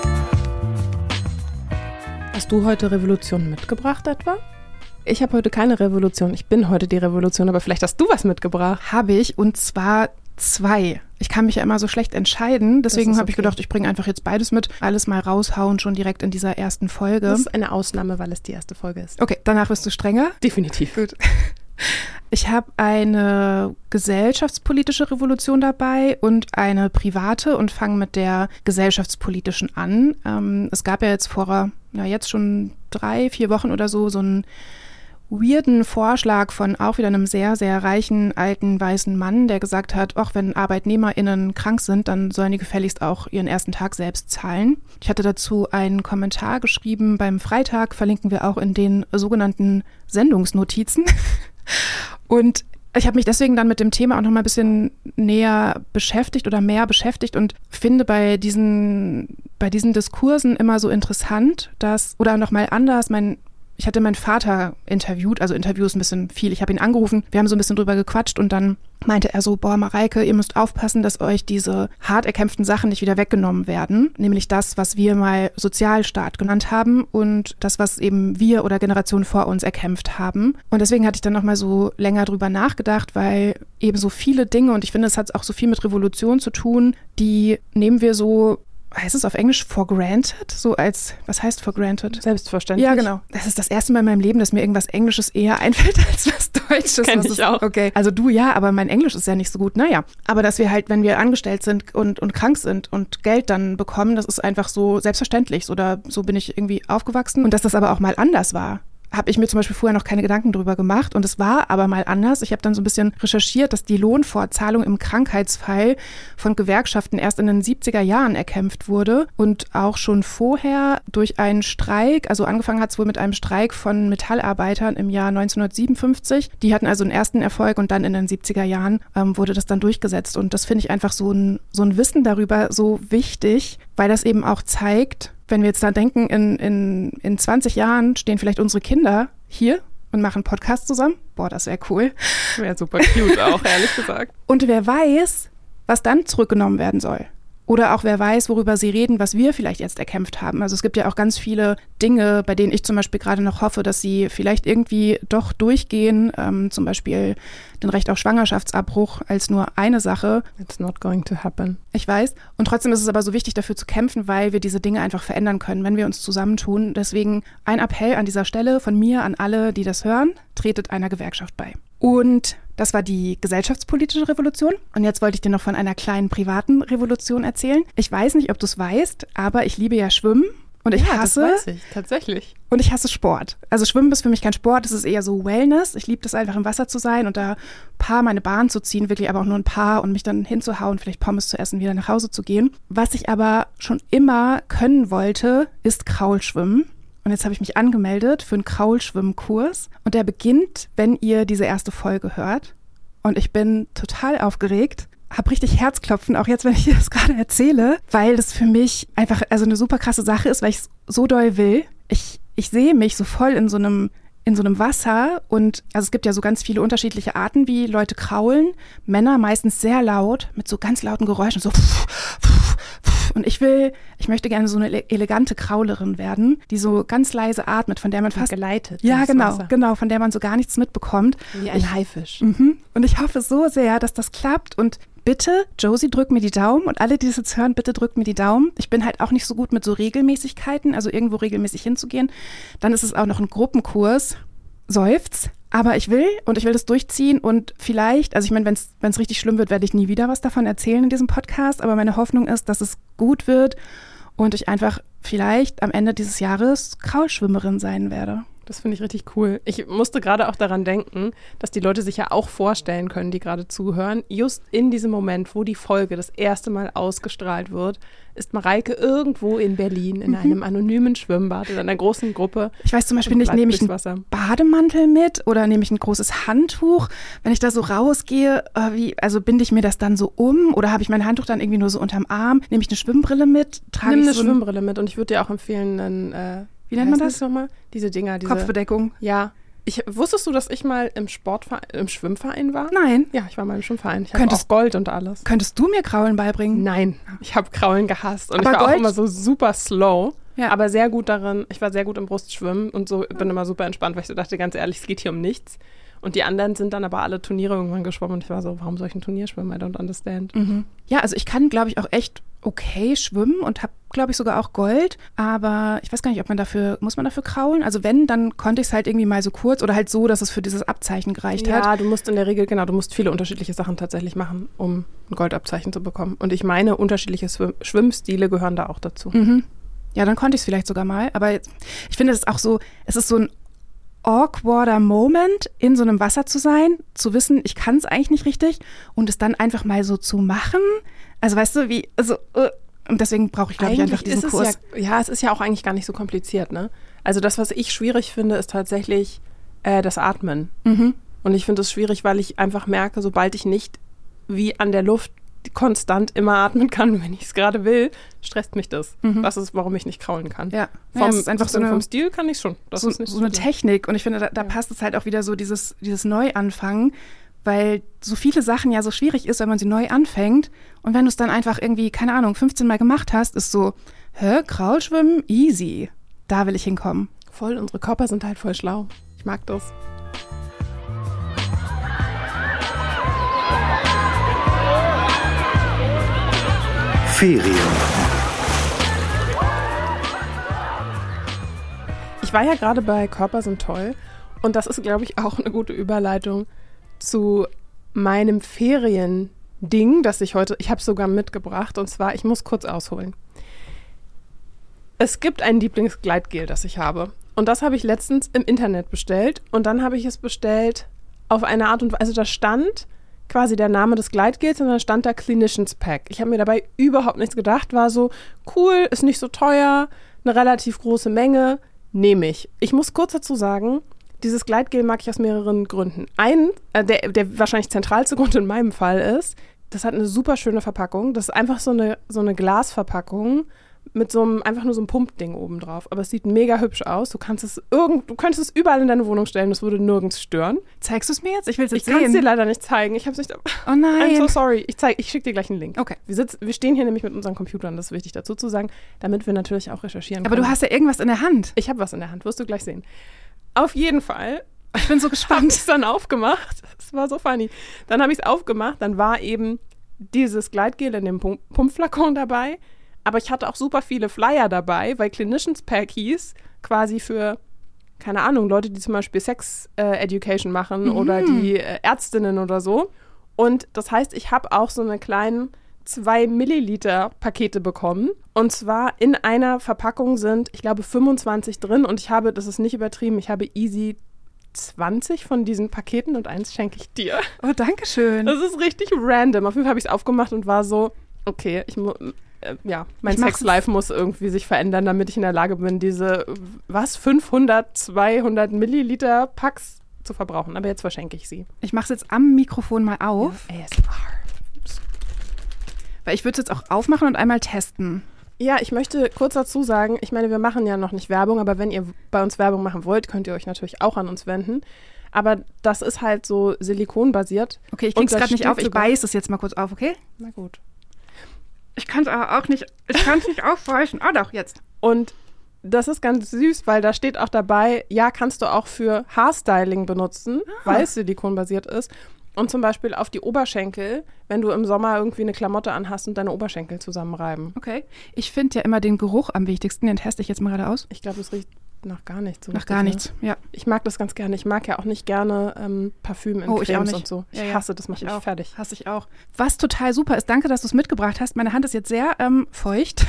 Hast du heute Revolution mitgebracht etwa? Ich habe heute keine Revolution. Ich bin heute die Revolution, aber vielleicht hast du was mitgebracht. Habe ich, und zwar 2. Ich kann mich ja immer so schlecht entscheiden, deswegen habe ich gedacht, ich bringe einfach jetzt beides mit. Alles mal raushauen, schon direkt in dieser ersten Folge. Das ist eine Ausnahme, weil es die erste Folge ist. Okay, danach wirst du strenger? Definitiv. Gut. Ich habe eine gesellschaftspolitische Revolution dabei und eine private und fange mit der gesellschaftspolitischen an. Es gab ja jetzt jetzt schon 3-4 Wochen oder so einen weirden Vorschlag von auch wieder einem sehr, sehr reichen, alten, weißen Mann, der gesagt hat, wenn ArbeitnehmerInnen krank sind, dann sollen die gefälligst auch ihren ersten Tag selbst zahlen. Ich hatte dazu einen Kommentar geschrieben beim Freitag, verlinken wir auch in den sogenannten Sendungsnotizen. Und ich habe mich deswegen dann mit dem Thema auch noch mal ein bisschen näher beschäftigt oder mehr beschäftigt und finde bei diesen Diskursen immer so interessant, oder noch mal anders, ich hatte meinen Vater interviewt, also Interview ist ein bisschen viel, ich habe ihn angerufen, wir haben so ein bisschen drüber gequatscht und dann meinte er so, Mareike, ihr müsst aufpassen, dass euch diese hart erkämpften Sachen nicht wieder weggenommen werden, nämlich das, was wir mal Sozialstaat genannt haben und das, was eben wir oder Generationen vor uns erkämpft haben. Und deswegen hatte ich dann nochmal so länger drüber nachgedacht, weil eben so viele Dinge, und ich finde, es hat auch so viel mit Revolution zu tun, die nehmen wir so, heißt es auf Englisch for granted? Was heißt for granted? Selbstverständlich. Ja, genau. Das ist das erste Mal in meinem Leben, dass mir irgendwas Englisches eher einfällt als was Deutsches. Kenn ich auch. Okay. Also du ja, aber mein Englisch ist ja nicht so gut. Naja, aber dass wir halt, wenn wir angestellt sind und krank sind und Geld dann bekommen, das ist einfach so selbstverständlich. Oder so bin ich irgendwie aufgewachsen. Und dass das aber auch mal anders war, habe ich mir zum Beispiel vorher noch keine Gedanken drüber gemacht und es war aber mal anders. Ich habe dann so ein bisschen recherchiert, dass die Lohnfortzahlung im Krankheitsfall von Gewerkschaften erst in den 70er Jahren erkämpft wurde und auch schon vorher durch einen Streik, also angefangen hat es wohl mit einem Streik von Metallarbeitern im Jahr 1957. Die hatten also einen ersten Erfolg und dann in den 70er Jahren wurde das dann durchgesetzt und das finde ich einfach so ein Wissen darüber so wichtig, weil das eben auch zeigt, wenn wir jetzt da denken, in 20 Jahren stehen vielleicht unsere Kinder hier und machen Podcast zusammen. Das wäre cool. Wäre super cute auch, ehrlich gesagt. Und wer weiß, was dann zurückgenommen werden soll. Oder auch wer weiß, worüber sie reden, was wir vielleicht jetzt erkämpft haben. Also es gibt ja auch ganz viele Dinge, bei denen ich zum Beispiel gerade noch hoffe, dass sie vielleicht irgendwie doch durchgehen. Zum Beispiel den Recht auf Schwangerschaftsabbruch als nur eine Sache. It's not going to happen. Ich weiß. Und trotzdem ist es aber so wichtig, dafür zu kämpfen, weil wir diese Dinge einfach verändern können, wenn wir uns zusammentun. Deswegen ein Appell an dieser Stelle von mir an alle, die das hören, tretet einer Gewerkschaft bei. Und das war die gesellschaftspolitische Revolution. Und jetzt wollte ich dir noch von einer kleinen privaten Revolution erzählen. Ich weiß nicht, ob du es weißt, aber ich liebe ja Schwimmen. Und ich hasse, das weiß ich, tatsächlich. Und ich hasse Sport. Also Schwimmen ist für mich kein Sport, es ist eher so Wellness. Ich liebe das einfach, im Wasser zu sein und da ein paar meine Bahn zu ziehen, wirklich aber auch nur ein paar und mich dann hinzuhauen, vielleicht Pommes zu essen, wieder nach Hause zu gehen. Was ich aber schon immer können wollte, ist Kraulschwimmen. Und jetzt habe ich mich angemeldet für einen Kraulschwimmkurs. Und der beginnt, wenn ihr diese erste Folge hört. Und ich bin total aufgeregt. Habe richtig Herzklopfen, auch jetzt, wenn ich dir das gerade erzähle, weil das für mich einfach eine super krasse Sache ist, weil ich es so doll will. Ich sehe mich so voll in so einem Wasser und also es gibt ja so ganz viele unterschiedliche Arten, wie Leute kraulen. Männer meistens sehr laut, mit so ganz lauten Geräuschen, so und ich möchte gerne so eine elegante Kraulerin werden, die so ganz leise atmet, von der man fast geleitet. Ja, genau, von der man so gar nichts mitbekommt. Wie ein Haifisch. Und ich hoffe so sehr, dass das klappt und bitte, Josie, drück mir die Daumen und alle, die das jetzt hören, bitte drückt mir die Daumen. Ich bin halt auch nicht so gut mit so Regelmäßigkeiten, also irgendwo regelmäßig hinzugehen. Dann ist es auch noch ein Gruppenkurs. Seufz. Aber ich will das durchziehen und vielleicht, also ich meine, wenn es richtig schlimm wird, werde ich nie wieder was davon erzählen in diesem Podcast, aber meine Hoffnung ist, dass es gut wird und ich einfach vielleicht am Ende dieses Jahres Kraulschwimmerin sein werde. Das finde ich richtig cool. Ich musste gerade auch daran denken, dass die Leute sich ja auch vorstellen können, die gerade zuhören. Just in diesem Moment, wo die Folge das erste Mal ausgestrahlt wird, ist Mareike irgendwo in Berlin in einem anonymen Schwimmbad in einer großen Gruppe. Ich weiß zum Beispiel nicht, nehme ich einen Bademantel mit oder nehme ich ein großes Handtuch? Wenn ich da so rausgehe, binde ich mir das dann so um oder habe ich mein Handtuch dann irgendwie nur so unterm Arm? Nehme ich eine Schwimmbrille mit? Nimm eine Schwimmbrille mit und ich würde dir auch empfehlen, wie nennt man das nochmal? Diese Dinger. Kopfbedeckung. Ja. Wusstest du, dass ich mal im Schwimmverein war? Nein. Ja, ich war mal im Schwimmverein. Ich habe auch Gold und alles. Könntest du mir Kraulen beibringen? Nein, ich habe Kraulen gehasst. Und aber ich war Gold? auch immer so super slow, ja. Aber sehr gut darin. Ich war sehr gut im Brustschwimmen und so bin immer super entspannt, weil ich so dachte, ganz ehrlich, es geht hier um nichts. Und die anderen sind dann aber alle Turniere irgendwann geschwommen und ich war so, warum soll ich ein Turnier schwimmen? I don't understand. Ja, also ich kann, glaube ich, auch echt okay schwimmen und habe, glaube ich, sogar auch Gold. Aber ich weiß gar nicht, muss man dafür kraulen? Also wenn, dann konnte ich es halt irgendwie mal so kurz oder halt so, dass es für dieses Abzeichen gereicht hat. Ja, du musst in der Regel, du musst viele unterschiedliche Sachen tatsächlich machen, um ein Goldabzeichen zu bekommen. Und ich meine, unterschiedliche Schwimmstile gehören da auch dazu. Ja, dann konnte ich es vielleicht sogar mal. Aber ich finde, es ist so ein awkwarder Moment, in so einem Wasser zu sein, zu wissen, ich kann es eigentlich nicht richtig und es dann einfach mal so zu machen. Also weißt du, und deswegen brauche ich, glaube ich, einfach diesen Kurs. Ja, es ist ja auch eigentlich gar nicht so kompliziert, ne? Also das, was ich schwierig finde, ist tatsächlich das Atmen. Und ich finde es schwierig, weil ich einfach merke, sobald ich nicht wie an der Luft konstant immer atmen kann, wenn ich es gerade will, stresst mich das. Das ist, warum ich nicht kraulen kann. Ja, es ist einfach vom Stil kann ich schon. Das ist nicht so eine Technik. Und ich finde, da passt es halt auch wieder so dieses Neuanfangen, weil so viele Sachen ja so schwierig ist, wenn man sie neu anfängt. Und wenn du es dann einfach irgendwie, keine Ahnung, 15 Mal gemacht hast, ist so, Kraulschwimmen, easy. Da will ich hinkommen. Voll, unsere Körper sind halt voll schlau. Ich mag das. Ferien. Ich war ja gerade bei Körper sind toll und das ist, glaube ich, auch eine gute Überleitung zu meinem Ferien-Ding, das ich habe es sogar mitgebracht und zwar, ich muss kurz ausholen. Es gibt ein Lieblingsgleitgel, das ich habe und das habe ich letztens im Internet bestellt und dann habe ich es bestellt auf eine Art und Weise, also da stand quasi der Name des Gleitgels und dann stand da Clinicians Pack. Ich habe mir dabei überhaupt nichts gedacht, war so, cool, ist nicht so teuer, eine relativ große Menge, nehme ich. Ich muss kurz dazu sagen, dieses Gleitgel mag ich aus mehreren Gründen. Der wahrscheinlich zentralste Grund in meinem Fall ist, das hat eine super schöne Verpackung. Das ist einfach so eine Glasverpackung mit einfach nur so einem Pumpding oben drauf. Aber es sieht mega hübsch aus. Du könntest es überall in deine Wohnung stellen, das würde nirgends stören. Zeigst du es mir jetzt? Ich will es jetzt sehen. Ich kann es dir leider nicht zeigen. Ich habe es nicht. Oh nein. I'm so sorry. Ich schicke dir gleich einen Link. Okay. Wir stehen hier nämlich mit unseren Computern, das ist wichtig dazu zu sagen, damit wir natürlich auch recherchieren können. Aber du hast ja irgendwas in der Hand. Ich habe was in der Hand, wirst du gleich sehen. Auf jeden Fall. Ich bin so gespannt. Habe ich es dann aufgemacht. Das war so funny. Dann habe ich es aufgemacht, dann war eben dieses Gleitgel in dem Pumpflakon dabei. Aber ich hatte auch super viele Flyer dabei, weil Clinicians Pack hieß quasi für keine Ahnung, Leute, die zum Beispiel Sex-Education machen oder die Ärztinnen oder so. Und das heißt, ich habe auch so eine kleinen 2 Milliliter Pakete bekommen. Und zwar in einer Verpackung sind, ich glaube, 25 drin. Und ich habe, das ist nicht übertrieben, ich habe easy 20 von diesen Paketen und eins schenke ich dir. Oh, danke schön. Das ist richtig random. Auf jeden Fall habe ich es aufgemacht und war so, okay, mein Sex-Life muss irgendwie sich verändern, damit ich in der Lage bin, diese, 500, 200 Milliliter Packs zu verbrauchen. Aber jetzt verschenke ich sie. Ich mache es jetzt am Mikrofon mal auf. Ja, ASMR. Weil ich würde es jetzt auch aufmachen und einmal testen. Ja, ich möchte kurz dazu sagen, ich meine, wir machen ja noch nicht Werbung, aber wenn ihr bei uns Werbung machen wollt, könnt ihr euch natürlich auch an uns wenden. Aber das ist halt so silikonbasiert. Okay, ich krieg's gerade nicht auf. Ich beiß es jetzt mal kurz auf, okay? Na gut. Ich kann es aber auch nicht, ich kann es nicht aufweichen. Ah doch, jetzt. Und das ist ganz süß, weil da steht auch dabei, ja, kannst du auch für Haarstyling benutzen, weil es silikonbasiert ist. Und zum Beispiel auf die Oberschenkel, wenn du im Sommer irgendwie eine Klamotte anhast und deine Oberschenkel zusammenreiben. Okay. Ich finde ja immer den Geruch am wichtigsten. Den teste ich jetzt mal gerade aus. Ich glaube, es riecht nach gar nichts. So nach gar nichts, ja. Ich mag das ganz gerne. Ich mag ja auch nicht gerne Parfüm in Cremes und so. Ich hasse das, macht mich fertig. Hasse ich auch. Was total super ist, danke, dass du es mitgebracht hast. Meine Hand ist jetzt sehr feucht.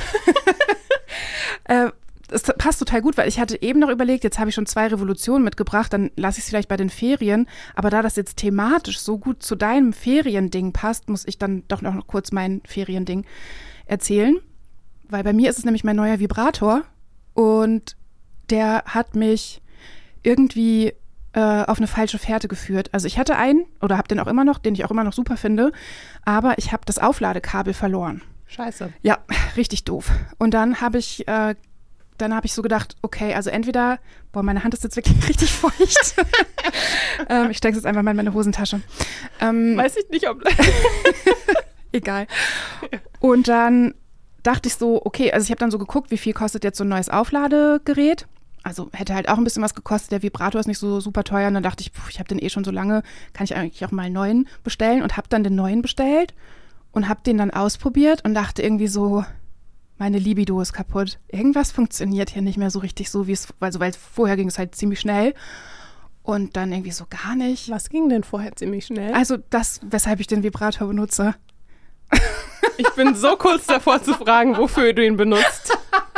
Es passt total gut, weil ich hatte eben noch überlegt, jetzt habe ich schon 2 Revolutionen mitgebracht, dann lasse ich es vielleicht bei den Ferien. Aber da das jetzt thematisch so gut zu deinem Feriending passt, muss ich dann doch noch kurz mein Feriending erzählen. Weil bei mir ist es nämlich mein neuer Vibrator und der hat mich irgendwie auf eine falsche Fährte geführt. Also ich hatte einen oder habe den auch immer noch, den ich auch immer noch super finde, aber ich habe das Aufladekabel verloren. Scheiße. Ja, richtig doof. Und dann habe ich so gedacht, okay, also entweder, meine Hand ist jetzt wirklich richtig feucht. Ich stecke es jetzt einfach mal in meine Hosentasche. Weiß ich nicht, ob... Egal. Und dann dachte ich so, okay, also ich habe dann so geguckt, wie viel kostet jetzt so ein neues Aufladegerät. Also hätte halt auch ein bisschen was gekostet. Der Vibrator ist nicht so super teuer. Und dann dachte ich, ich habe den schon so lange, kann ich eigentlich auch mal einen neuen bestellen. Und habe dann den neuen bestellt und habe den dann ausprobiert und dachte irgendwie so, meine Libido ist kaputt. Irgendwas funktioniert hier nicht mehr so richtig so, wie es, weil vorher ging es halt ziemlich schnell und dann irgendwie so gar nicht. Was ging denn vorher ziemlich schnell? Also das, weshalb ich den Vibrator benutze. Ich bin so kurz davor zu fragen, wofür du ihn benutzt.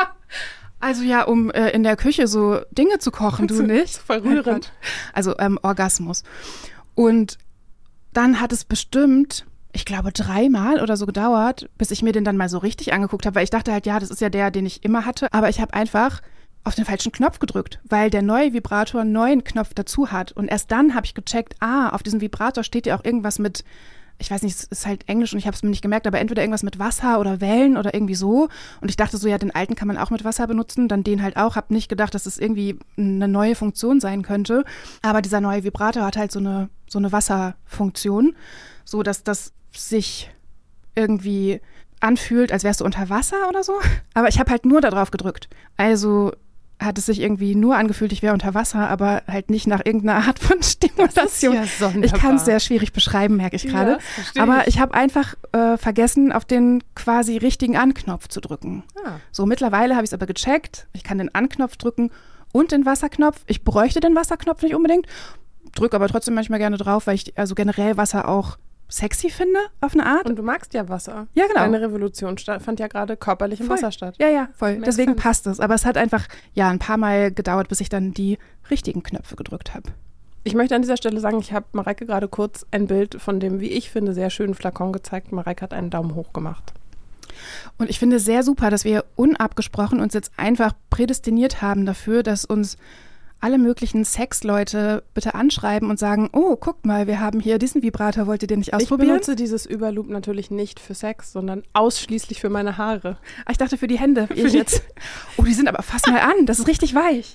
Also ja, um in der Küche so Dinge zu kochen, du nicht? Verrührend. Also Orgasmus. Und dann hat es bestimmt, ich glaube 3-mal oder so gedauert, bis ich mir den dann mal so richtig angeguckt habe, weil ich dachte halt, ja, das ist ja der, den ich immer hatte. Aber ich habe einfach auf den falschen Knopf gedrückt, weil der neue Vibrator einen neuen Knopf dazu hat. Und erst dann habe ich gecheckt, auf diesem Vibrator steht ja auch irgendwas mit, ich weiß nicht, es ist halt Englisch und ich habe es mir nicht gemerkt, aber entweder irgendwas mit Wasser oder Wellen oder irgendwie so. Und ich dachte so, ja, den alten kann man auch mit Wasser benutzen, dann den halt auch. Habe nicht gedacht, dass es irgendwie eine neue Funktion sein könnte. Aber dieser neue Vibrator hat halt so eine Wasserfunktion, so dass das sich irgendwie anfühlt, als wärst du unter Wasser oder so. Aber ich habe halt nur da drauf gedrückt. Also hat es sich irgendwie nur angefühlt, ich wäre unter Wasser, aber halt nicht nach irgendeiner Art von Stimulation. Das ist ja sonderbar. Ich kann es sehr schwierig beschreiben, merke ich gerade. Ja, aber ich habe einfach vergessen, auf den quasi richtigen Anknopf zu drücken. So, mittlerweile habe ich es aber gecheckt. Ich kann den Anknopf drücken und den Wasserknopf. Ich bräuchte den Wasserknopf nicht unbedingt, drücke aber trotzdem manchmal gerne drauf, weil ich also generell Wasser auch sexy finde, auf eine Art. Und du magst ja Wasser. Ja, genau. Deine Revolution fand ja gerade körperlich im Wasser statt. Ja, voll. Deswegen passt es. Aber es hat einfach, ein paar Mal gedauert, bis ich dann die richtigen Knöpfe gedrückt habe. Ich möchte an dieser Stelle sagen, ich habe Mareike gerade kurz ein Bild von dem, wie ich finde, sehr schönen Flakon gezeigt. Mareike hat einen Daumen hoch gemacht. Und ich finde sehr super, dass wir unabgesprochen uns jetzt einfach prädestiniert haben dafür, dass uns alle möglichen Sexleute bitte anschreiben und sagen, oh, guck mal, wir haben hier diesen Vibrator, wollt ihr den nicht ausprobieren? Ich benutze dieses Überloop natürlich nicht für Sex, sondern ausschließlich für meine Haare. Ich dachte für die Hände. Oh, die sind aber fass mal an, das ist richtig weich.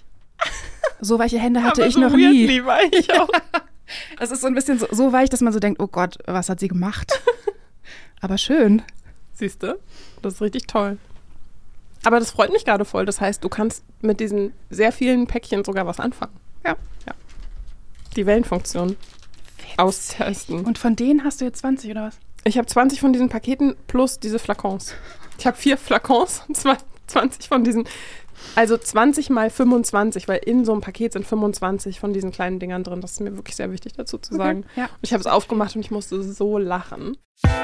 So weiche Hände hatte ich noch nie. Weich auch. Das ist so ein bisschen so weich, dass man so denkt, oh Gott, was hat sie gemacht? Aber schön. Siehst du? Das ist richtig toll. Aber das freut mich gerade voll. Das heißt, du kannst mit diesen sehr vielen Päckchen sogar was anfangen. Ja. Die Wellenfunktion austesten. Und von denen hast du jetzt 20 oder was? Ich habe 20 von diesen Paketen plus diese Flakons. Ich habe 4 Flakons und 20 von diesen Also 20 mal 25, weil in so einem Paket sind 25 von diesen kleinen Dingern drin. Das ist mir wirklich sehr wichtig dazu zu sagen. Ja. Und ich habe es aufgemacht und ich musste so lachen.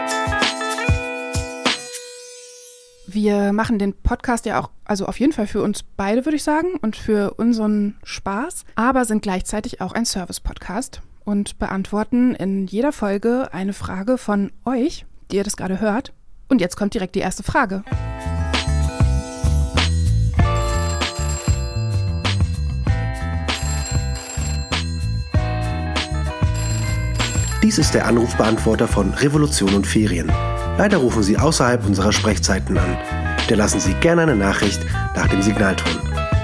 Wir machen den Podcast ja auch, also auf jeden Fall für uns beide, würde ich sagen, und für unseren Spaß, aber sind gleichzeitig auch ein Service-Podcast und beantworten in jeder Folge eine Frage von euch, die ihr das gerade hört. Und jetzt kommt direkt die erste Frage. Dies ist der Anrufbeantworter von Revolution und Ferien. Leider rufen Sie außerhalb unserer Sprechzeiten an. Hinterlassen Sie gerne eine Nachricht nach dem Signalton.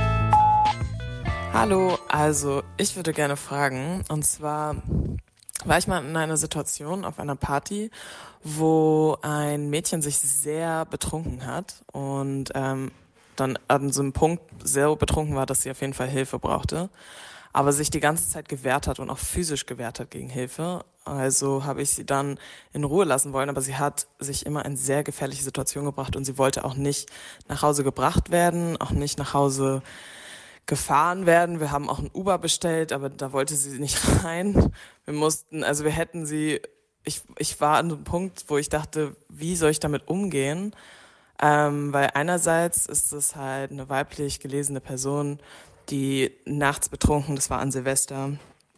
Hallo, also ich würde gerne fragen, und zwar war ich mal in einer Situation auf einer Party, wo ein Mädchen sich sehr betrunken hat und dann an so einem Punkt sehr betrunken war, dass sie auf jeden Fall Hilfe brauchte, aber sich die ganze Zeit gewehrt hat und auch physisch gewehrt hat gegen Hilfe. Also habe ich sie dann in Ruhe lassen wollen, aber sie hat sich immer in sehr gefährliche Situationen gebracht und sie wollte auch nicht nach Hause gebracht werden, auch nicht nach Hause gefahren werden. Wir haben auch ein Uber bestellt, aber da wollte sie nicht rein. Wir hätten sie, ich war an einem Punkt, wo ich dachte, wie soll ich damit umgehen? Weil einerseits ist es halt eine weiblich gelesene Person, die nachts betrunken, das war an Silvester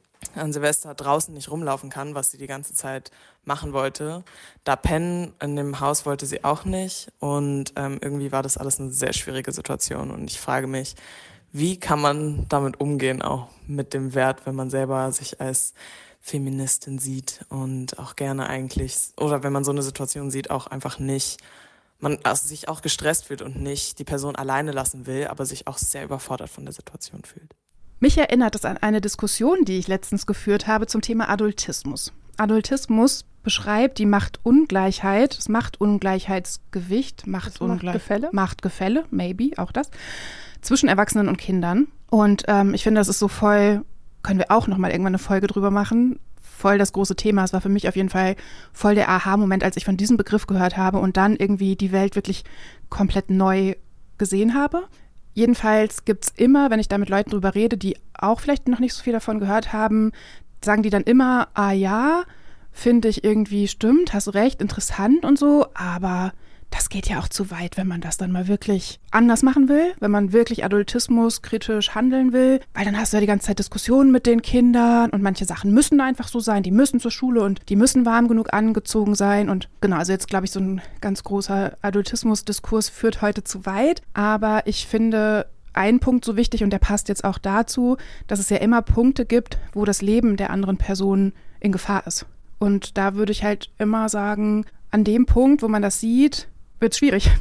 draußen nicht rumlaufen kann, was sie die ganze Zeit machen wollte. Da pennen in dem Haus wollte sie auch nicht und irgendwie war das alles eine sehr schwierige Situation und ich frage mich, wie kann man damit umgehen, auch mit dem Wert, wenn man selber sich als Feministin sieht und auch gerne eigentlich, oder wenn man so eine Situation sieht, auch einfach nicht, man sich auch gestresst fühlt und nicht die Person alleine lassen will, aber sich auch sehr überfordert von der Situation fühlt. Mich erinnert es an eine Diskussion, die ich letztens geführt habe zum Thema Adultismus. Adultismus beschreibt die Machtungleichheit, das Machtungleichheitsgewicht, Machtgefälle, maybe, auch das, zwischen Erwachsenen und Kindern. Und ich finde, das ist so voll, können wir auch nochmal irgendwann eine Folge drüber machen, voll das große Thema. Es war für mich auf jeden Fall voll der Aha-Moment, als ich von diesem Begriff gehört habe und dann irgendwie die Welt wirklich komplett neu gesehen habe. Jedenfalls gibt's immer, wenn ich da mit Leuten drüber rede, die auch vielleicht noch nicht so viel davon gehört haben, sagen die dann immer, ja, finde ich irgendwie stimmt, hast recht, interessant und so, aber das geht ja auch zu weit, wenn man das dann mal wirklich anders machen will, wenn man wirklich Adultismus kritisch handeln will, weil dann hast du ja die ganze Zeit Diskussionen mit den Kindern und manche Sachen müssen einfach so sein, die müssen zur Schule und die müssen warm genug angezogen sein und genau, also jetzt glaube ich, so ein ganz großer Adultismus-Diskurs führt heute zu weit, aber ich finde einen Punkt so wichtig und der passt jetzt auch dazu, dass es ja immer Punkte gibt, wo das Leben der anderen Person in Gefahr ist. Und da würde ich halt immer sagen, an dem Punkt, wo man das sieht, wird schwierig.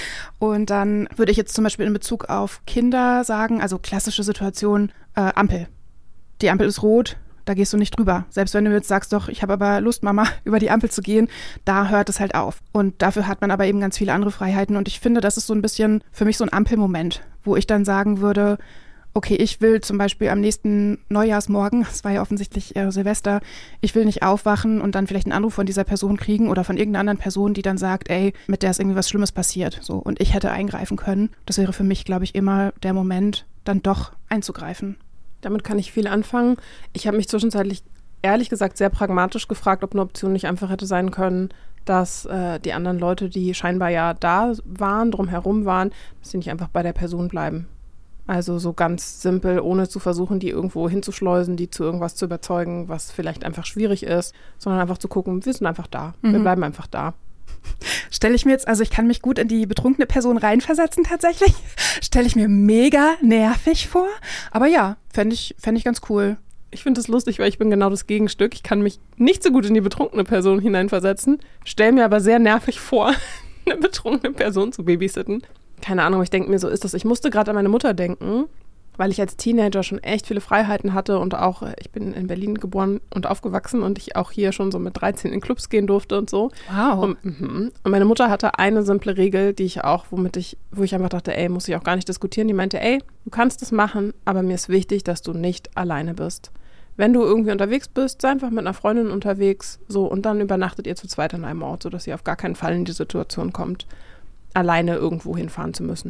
Und dann würde ich jetzt zum Beispiel in Bezug auf Kinder sagen, also klassische Situation, Ampel. Die Ampel ist rot, da gehst du nicht drüber. Selbst wenn du jetzt sagst, doch, ich habe aber Lust, Mama, über die Ampel zu gehen, da hört es halt auf. Und dafür hat man aber eben ganz viele andere Freiheiten. Und ich finde, das ist so ein bisschen für mich so ein Ampelmoment, wo ich dann sagen würde, okay, ich will zum Beispiel am nächsten Neujahrsmorgen, das war ja offensichtlich Silvester, ich will nicht aufwachen und dann vielleicht einen Anruf von dieser Person kriegen oder von irgendeiner anderen Person, die dann sagt, ey, mit der ist irgendwie was Schlimmes passiert. So, und ich hätte eingreifen können. Das wäre für mich, glaube ich, immer der Moment, dann doch einzugreifen. Damit kann ich viel anfangen. Ich habe mich zwischenzeitlich, ehrlich gesagt, sehr pragmatisch gefragt, ob eine Option nicht einfach hätte sein können, dass die anderen Leute, die scheinbar ja da waren, drumherum waren, dass sie nicht einfach bei der Person bleiben. Also so ganz simpel, ohne zu versuchen, die irgendwo hinzuschleusen, die zu irgendwas zu überzeugen, was vielleicht einfach schwierig ist, sondern einfach zu gucken, wir sind einfach da, wir bleiben einfach da. Stelle ich mir jetzt, also ich kann mich gut in die betrunkene Person reinversetzen tatsächlich, stelle ich mir mega nervig vor, aber ja, fände ich ganz cool. Ich finde das lustig, weil ich bin genau das Gegenstück. Ich kann mich nicht so gut in die betrunkene Person hineinversetzen, stelle mir aber sehr nervig vor, eine betrunkene Person zu babysitten. Keine Ahnung, ich denke mir, so ist das. Ich musste gerade an meine Mutter denken, weil ich als Teenager schon echt viele Freiheiten hatte und auch, ich bin in Berlin geboren und aufgewachsen und ich auch hier schon so mit 13 in Clubs gehen durfte und so. Wow. Und meine Mutter hatte eine simple Regel, die ich auch, wo ich einfach dachte, ey, muss ich auch gar nicht diskutieren. Die meinte, ey, du kannst das machen, aber mir ist wichtig, dass du nicht alleine bist. Wenn du irgendwie unterwegs bist, sei einfach mit einer Freundin unterwegs, so, und dann übernachtet ihr zu zweit an einem Ort, sodass ihr auf gar keinen Fall in die Situation kommt, alleine irgendwo hinfahren zu müssen.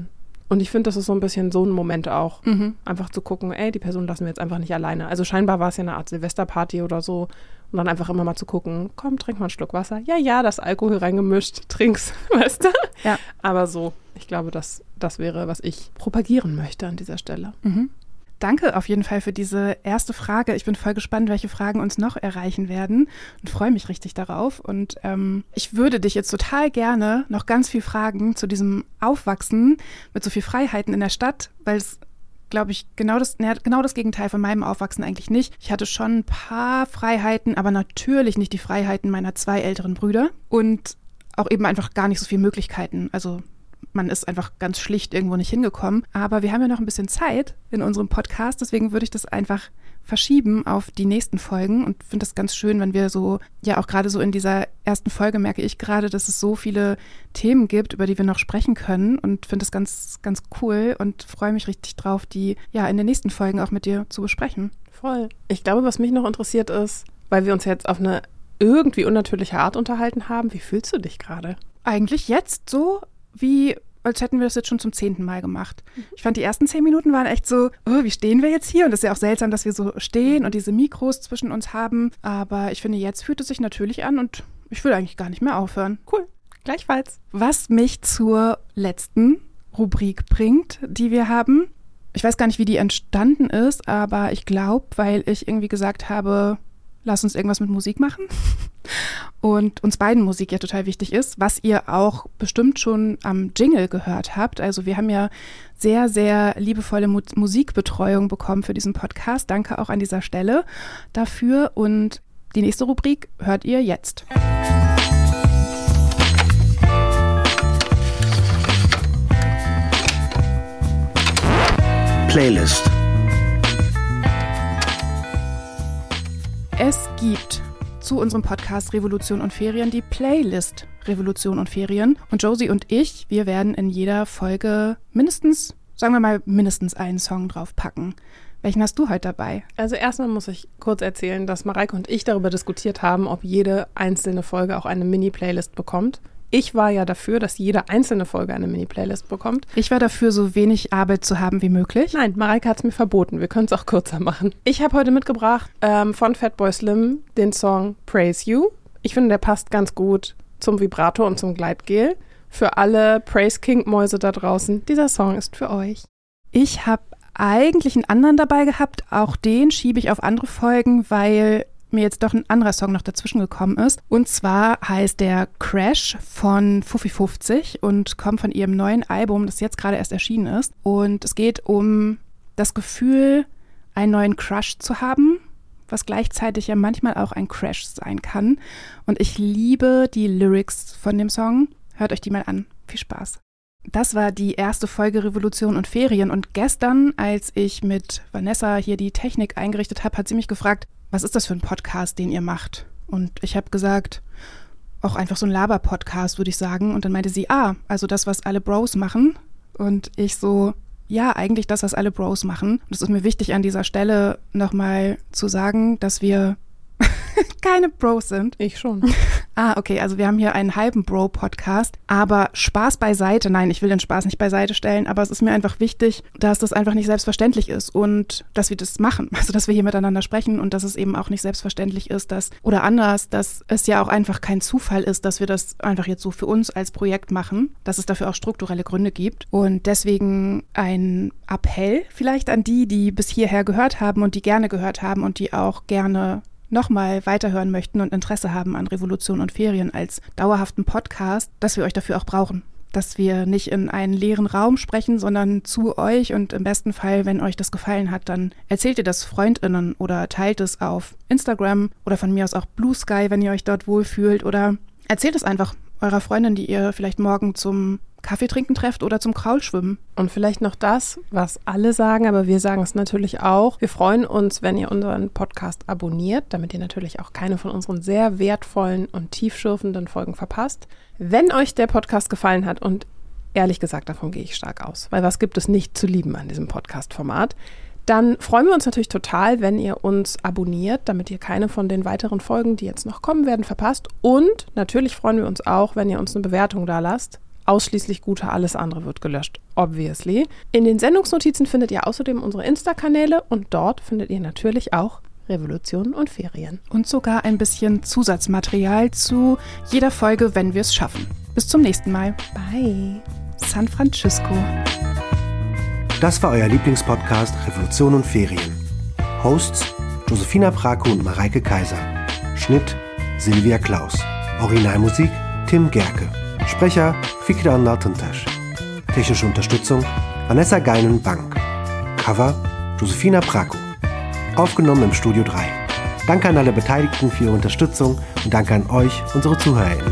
Und ich finde, das ist so ein bisschen so ein Moment auch. Einfach zu gucken, ey, die Person lassen wir jetzt einfach nicht alleine. Also scheinbar war es ja eine Art Silvesterparty oder so. Und dann einfach immer mal zu gucken, komm, trink mal einen Schluck Wasser. Ja, das Alkohol reingemischt, trink's, weißt du? Ja. Aber so, ich glaube, das wäre, was ich propagieren möchte an dieser Stelle. Danke auf jeden Fall für diese erste Frage. Ich bin voll gespannt, welche Fragen uns noch erreichen werden und freue mich richtig darauf. Und ich würde dich jetzt total gerne noch ganz viel fragen zu diesem Aufwachsen mit so viel Freiheiten in der Stadt, weil es, glaube ich, genau das Gegenteil von meinem Aufwachsen eigentlich nicht. Ich hatte schon ein paar Freiheiten, aber natürlich nicht die Freiheiten meiner 2 älteren Brüder und auch eben einfach gar nicht so viele Möglichkeiten. Also man ist einfach ganz schlicht irgendwo nicht hingekommen. Aber wir haben ja noch ein bisschen Zeit in unserem Podcast, deswegen würde ich das einfach verschieben auf die nächsten Folgen und finde das ganz schön, wenn wir so, ja auch gerade so in dieser ersten Folge merke ich gerade, dass es so viele Themen gibt, über die wir noch sprechen können und finde das ganz, ganz cool und freue mich richtig drauf, die ja in den nächsten Folgen auch mit dir zu besprechen. Voll. Ich glaube, was mich noch interessiert ist, weil wir uns jetzt auf eine irgendwie unnatürliche Art unterhalten haben, wie fühlst du dich gerade? Eigentlich jetzt so, wie als hätten wir das jetzt schon zum 10. Mal gemacht. Ich fand, die ersten 10 Minuten waren echt so, oh, wie stehen wir jetzt hier? Und es ist ja auch seltsam, dass wir so stehen und diese Mikros zwischen uns haben. Aber ich finde, jetzt fühlt es sich natürlich an und ich will eigentlich gar nicht mehr aufhören. Cool, gleichfalls. Was mich zur letzten Rubrik bringt, die wir haben. Ich weiß gar nicht, wie die entstanden ist, aber ich glaube, weil ich irgendwie gesagt habe, lass uns irgendwas mit Musik machen. Und uns beiden Musik ja total wichtig ist, was ihr auch bestimmt schon am Jingle gehört habt. Also wir haben ja sehr, sehr liebevolle Musikbetreuung bekommen für diesen Podcast. Danke auch an dieser Stelle dafür. Und die nächste Rubrik hört ihr jetzt. Playlist. Es gibt zu unserem Podcast Revolution und Ferien die Playlist Revolution und Ferien. Und Josie und ich, wir werden in jeder Folge mindestens einen Song draufpacken. Welchen hast du heute dabei? Also erstmal muss ich kurz erzählen, dass Mareike und ich darüber diskutiert haben, ob jede einzelne Folge auch eine Mini-Playlist bekommt. Ich war ja dafür, dass jede einzelne Folge eine Mini-Playlist bekommt. Ich war dafür, so wenig Arbeit zu haben wie möglich. Nein, Mareike hat es mir verboten. Wir können es auch kürzer machen. Ich habe heute mitgebracht von Fatboy Slim den Song Praise You. Ich finde, der passt ganz gut zum Vibrato und zum Gleitgel. Für alle Praise-King-Mäuse da draußen, dieser Song ist für euch. Ich habe eigentlich einen anderen dabei gehabt. Auch den schiebe ich auf andere Folgen, weil mir jetzt doch ein anderer Song noch dazwischen gekommen ist. Und zwar heißt der Crash von Fuffi50 und kommt von ihrem neuen Album, das jetzt gerade erst erschienen ist. Und es geht um das Gefühl, einen neuen Crush zu haben, was gleichzeitig ja manchmal auch ein Crash sein kann. Und ich liebe die Lyrics von dem Song. Hört euch die mal an. Viel Spaß. Das war die erste Folge Revolution und Ferien. Und gestern, als ich mit Vanessa hier die Technik eingerichtet habe, hat sie mich gefragt, was ist das für ein Podcast, den ihr macht? Und ich habe gesagt, auch einfach so ein Laber-Podcast, würde ich sagen. Und dann meinte sie, also das, was alle Bros machen. Und ich so, ja, eigentlich das, was alle Bros machen. Und es ist mir wichtig, an dieser Stelle nochmal zu sagen, dass wir keine Bros sind. Ich schon. Okay, also wir haben hier einen halben Bro-Podcast, aber Spaß beiseite, nein, ich will den Spaß nicht beiseite stellen, aber es ist mir einfach wichtig, dass das einfach nicht selbstverständlich ist und dass wir das machen, also dass wir hier miteinander sprechen und dass es eben auch nicht selbstverständlich ist, dass es ja auch einfach kein Zufall ist, dass wir das einfach jetzt so für uns als Projekt machen, dass es dafür auch strukturelle Gründe gibt und deswegen ein Appell vielleicht an die bis hierher gehört haben und die gerne gehört haben und die auch gerne nochmal weiterhören möchten und Interesse haben an Revolution und Ferien als dauerhaften Podcast, dass wir euch dafür auch brauchen. Dass wir nicht in einen leeren Raum sprechen, sondern zu euch und im besten Fall, wenn euch das gefallen hat, dann erzählt ihr das FreundInnen oder teilt es auf Instagram oder von mir aus auch Blue Sky, wenn ihr euch dort wohlfühlt oder erzählt es einfach eurer Freundin, die ihr vielleicht morgen zum Kaffee trinken trefft oder zum Kraulschwimmen. Und vielleicht noch das, was alle sagen, aber wir sagen es natürlich auch. Wir freuen uns, wenn ihr unseren Podcast abonniert, damit ihr natürlich auch keine von unseren sehr wertvollen und tiefschürfenden Folgen verpasst. Wenn euch der Podcast gefallen hat, und ehrlich gesagt, davon gehe ich stark aus, weil was gibt es nicht zu lieben an diesem Podcast-Format, dann freuen wir uns natürlich total, wenn ihr uns abonniert, damit ihr keine von den weiteren Folgen, die jetzt noch kommen werden, verpasst. Und natürlich freuen wir uns auch, wenn ihr uns eine Bewertung da lasst. ausschließlich gute, alles andere wird gelöscht. Obviously. In den Sendungsnotizen findet ihr außerdem unsere Insta-Kanäle und dort findet ihr natürlich auch Revolution und Ferien. Und sogar ein bisschen Zusatzmaterial zu jeder Folge, wenn wir es schaffen. Bis zum nächsten Mal. Bye. San Francisco. Das war euer Lieblingspodcast Revolution und Ferien. Hosts Josefina Prako und Mareike Kaiser. Schnitt Silvia Klaus. Originalmusik Tim Gerke. Sprecher Fikran Nartentasch. Technische Unterstützung Vanessa Geinen-Bank. Cover Josefina Prako. Aufgenommen im Studio 3. Danke an alle Beteiligten für ihre Unterstützung und danke an euch, unsere ZuhörerInnen.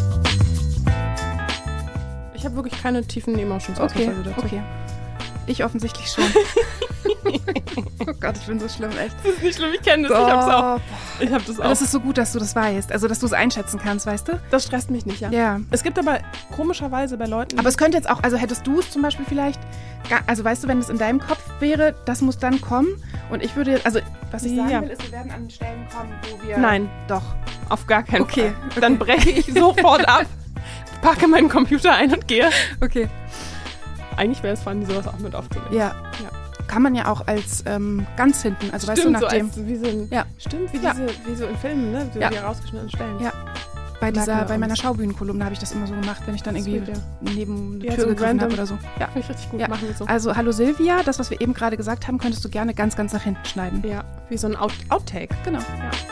Ich habe wirklich keine tiefen Emotions. Okay. Ich offensichtlich schon. Oh Gott, ich bin so schlimm, echt. Das ist nicht schlimm, ich kenne das. Ich habe das auch. Das ist so gut, dass du das weißt. Also, dass du es einschätzen kannst, weißt du? Das stresst mich nicht, ja. Ja. Es gibt aber komischerweise bei Leuten... Aber es könnte jetzt auch, also hättest du es zum Beispiel vielleicht, also weißt du, wenn es in deinem Kopf wäre, das muss dann kommen und ich würde, also was ich sagen will, ist, wir werden an Stellen kommen, wo wir... Nein. Doch. Auf gar keinen Fall. Dann breche ich sofort ab, packe meinen Computer ein und gehe. Okay. Eigentlich wäre es funny, sowas auch mit aufzunehmen. Ja. Kann man ja auch als ganz hinten, also stimmt, weißt du, nach dem... So wie so ein, ja. Stimmt, wie so in Filmen, ne? So die herausgeschnittenen Stellen. Ja. Bei meiner Schaubühnenkolumne habe ich das immer so gemacht, wenn ich dann irgendwie neben der Tür so gegriffen habe oder so. Ja, finde ich richtig gut. Machen wir so. Also, hallo Silvia, das, was wir eben gerade gesagt haben, könntest du gerne ganz, ganz nach hinten schneiden. Ja, wie so ein Outtake. Genau. Ja.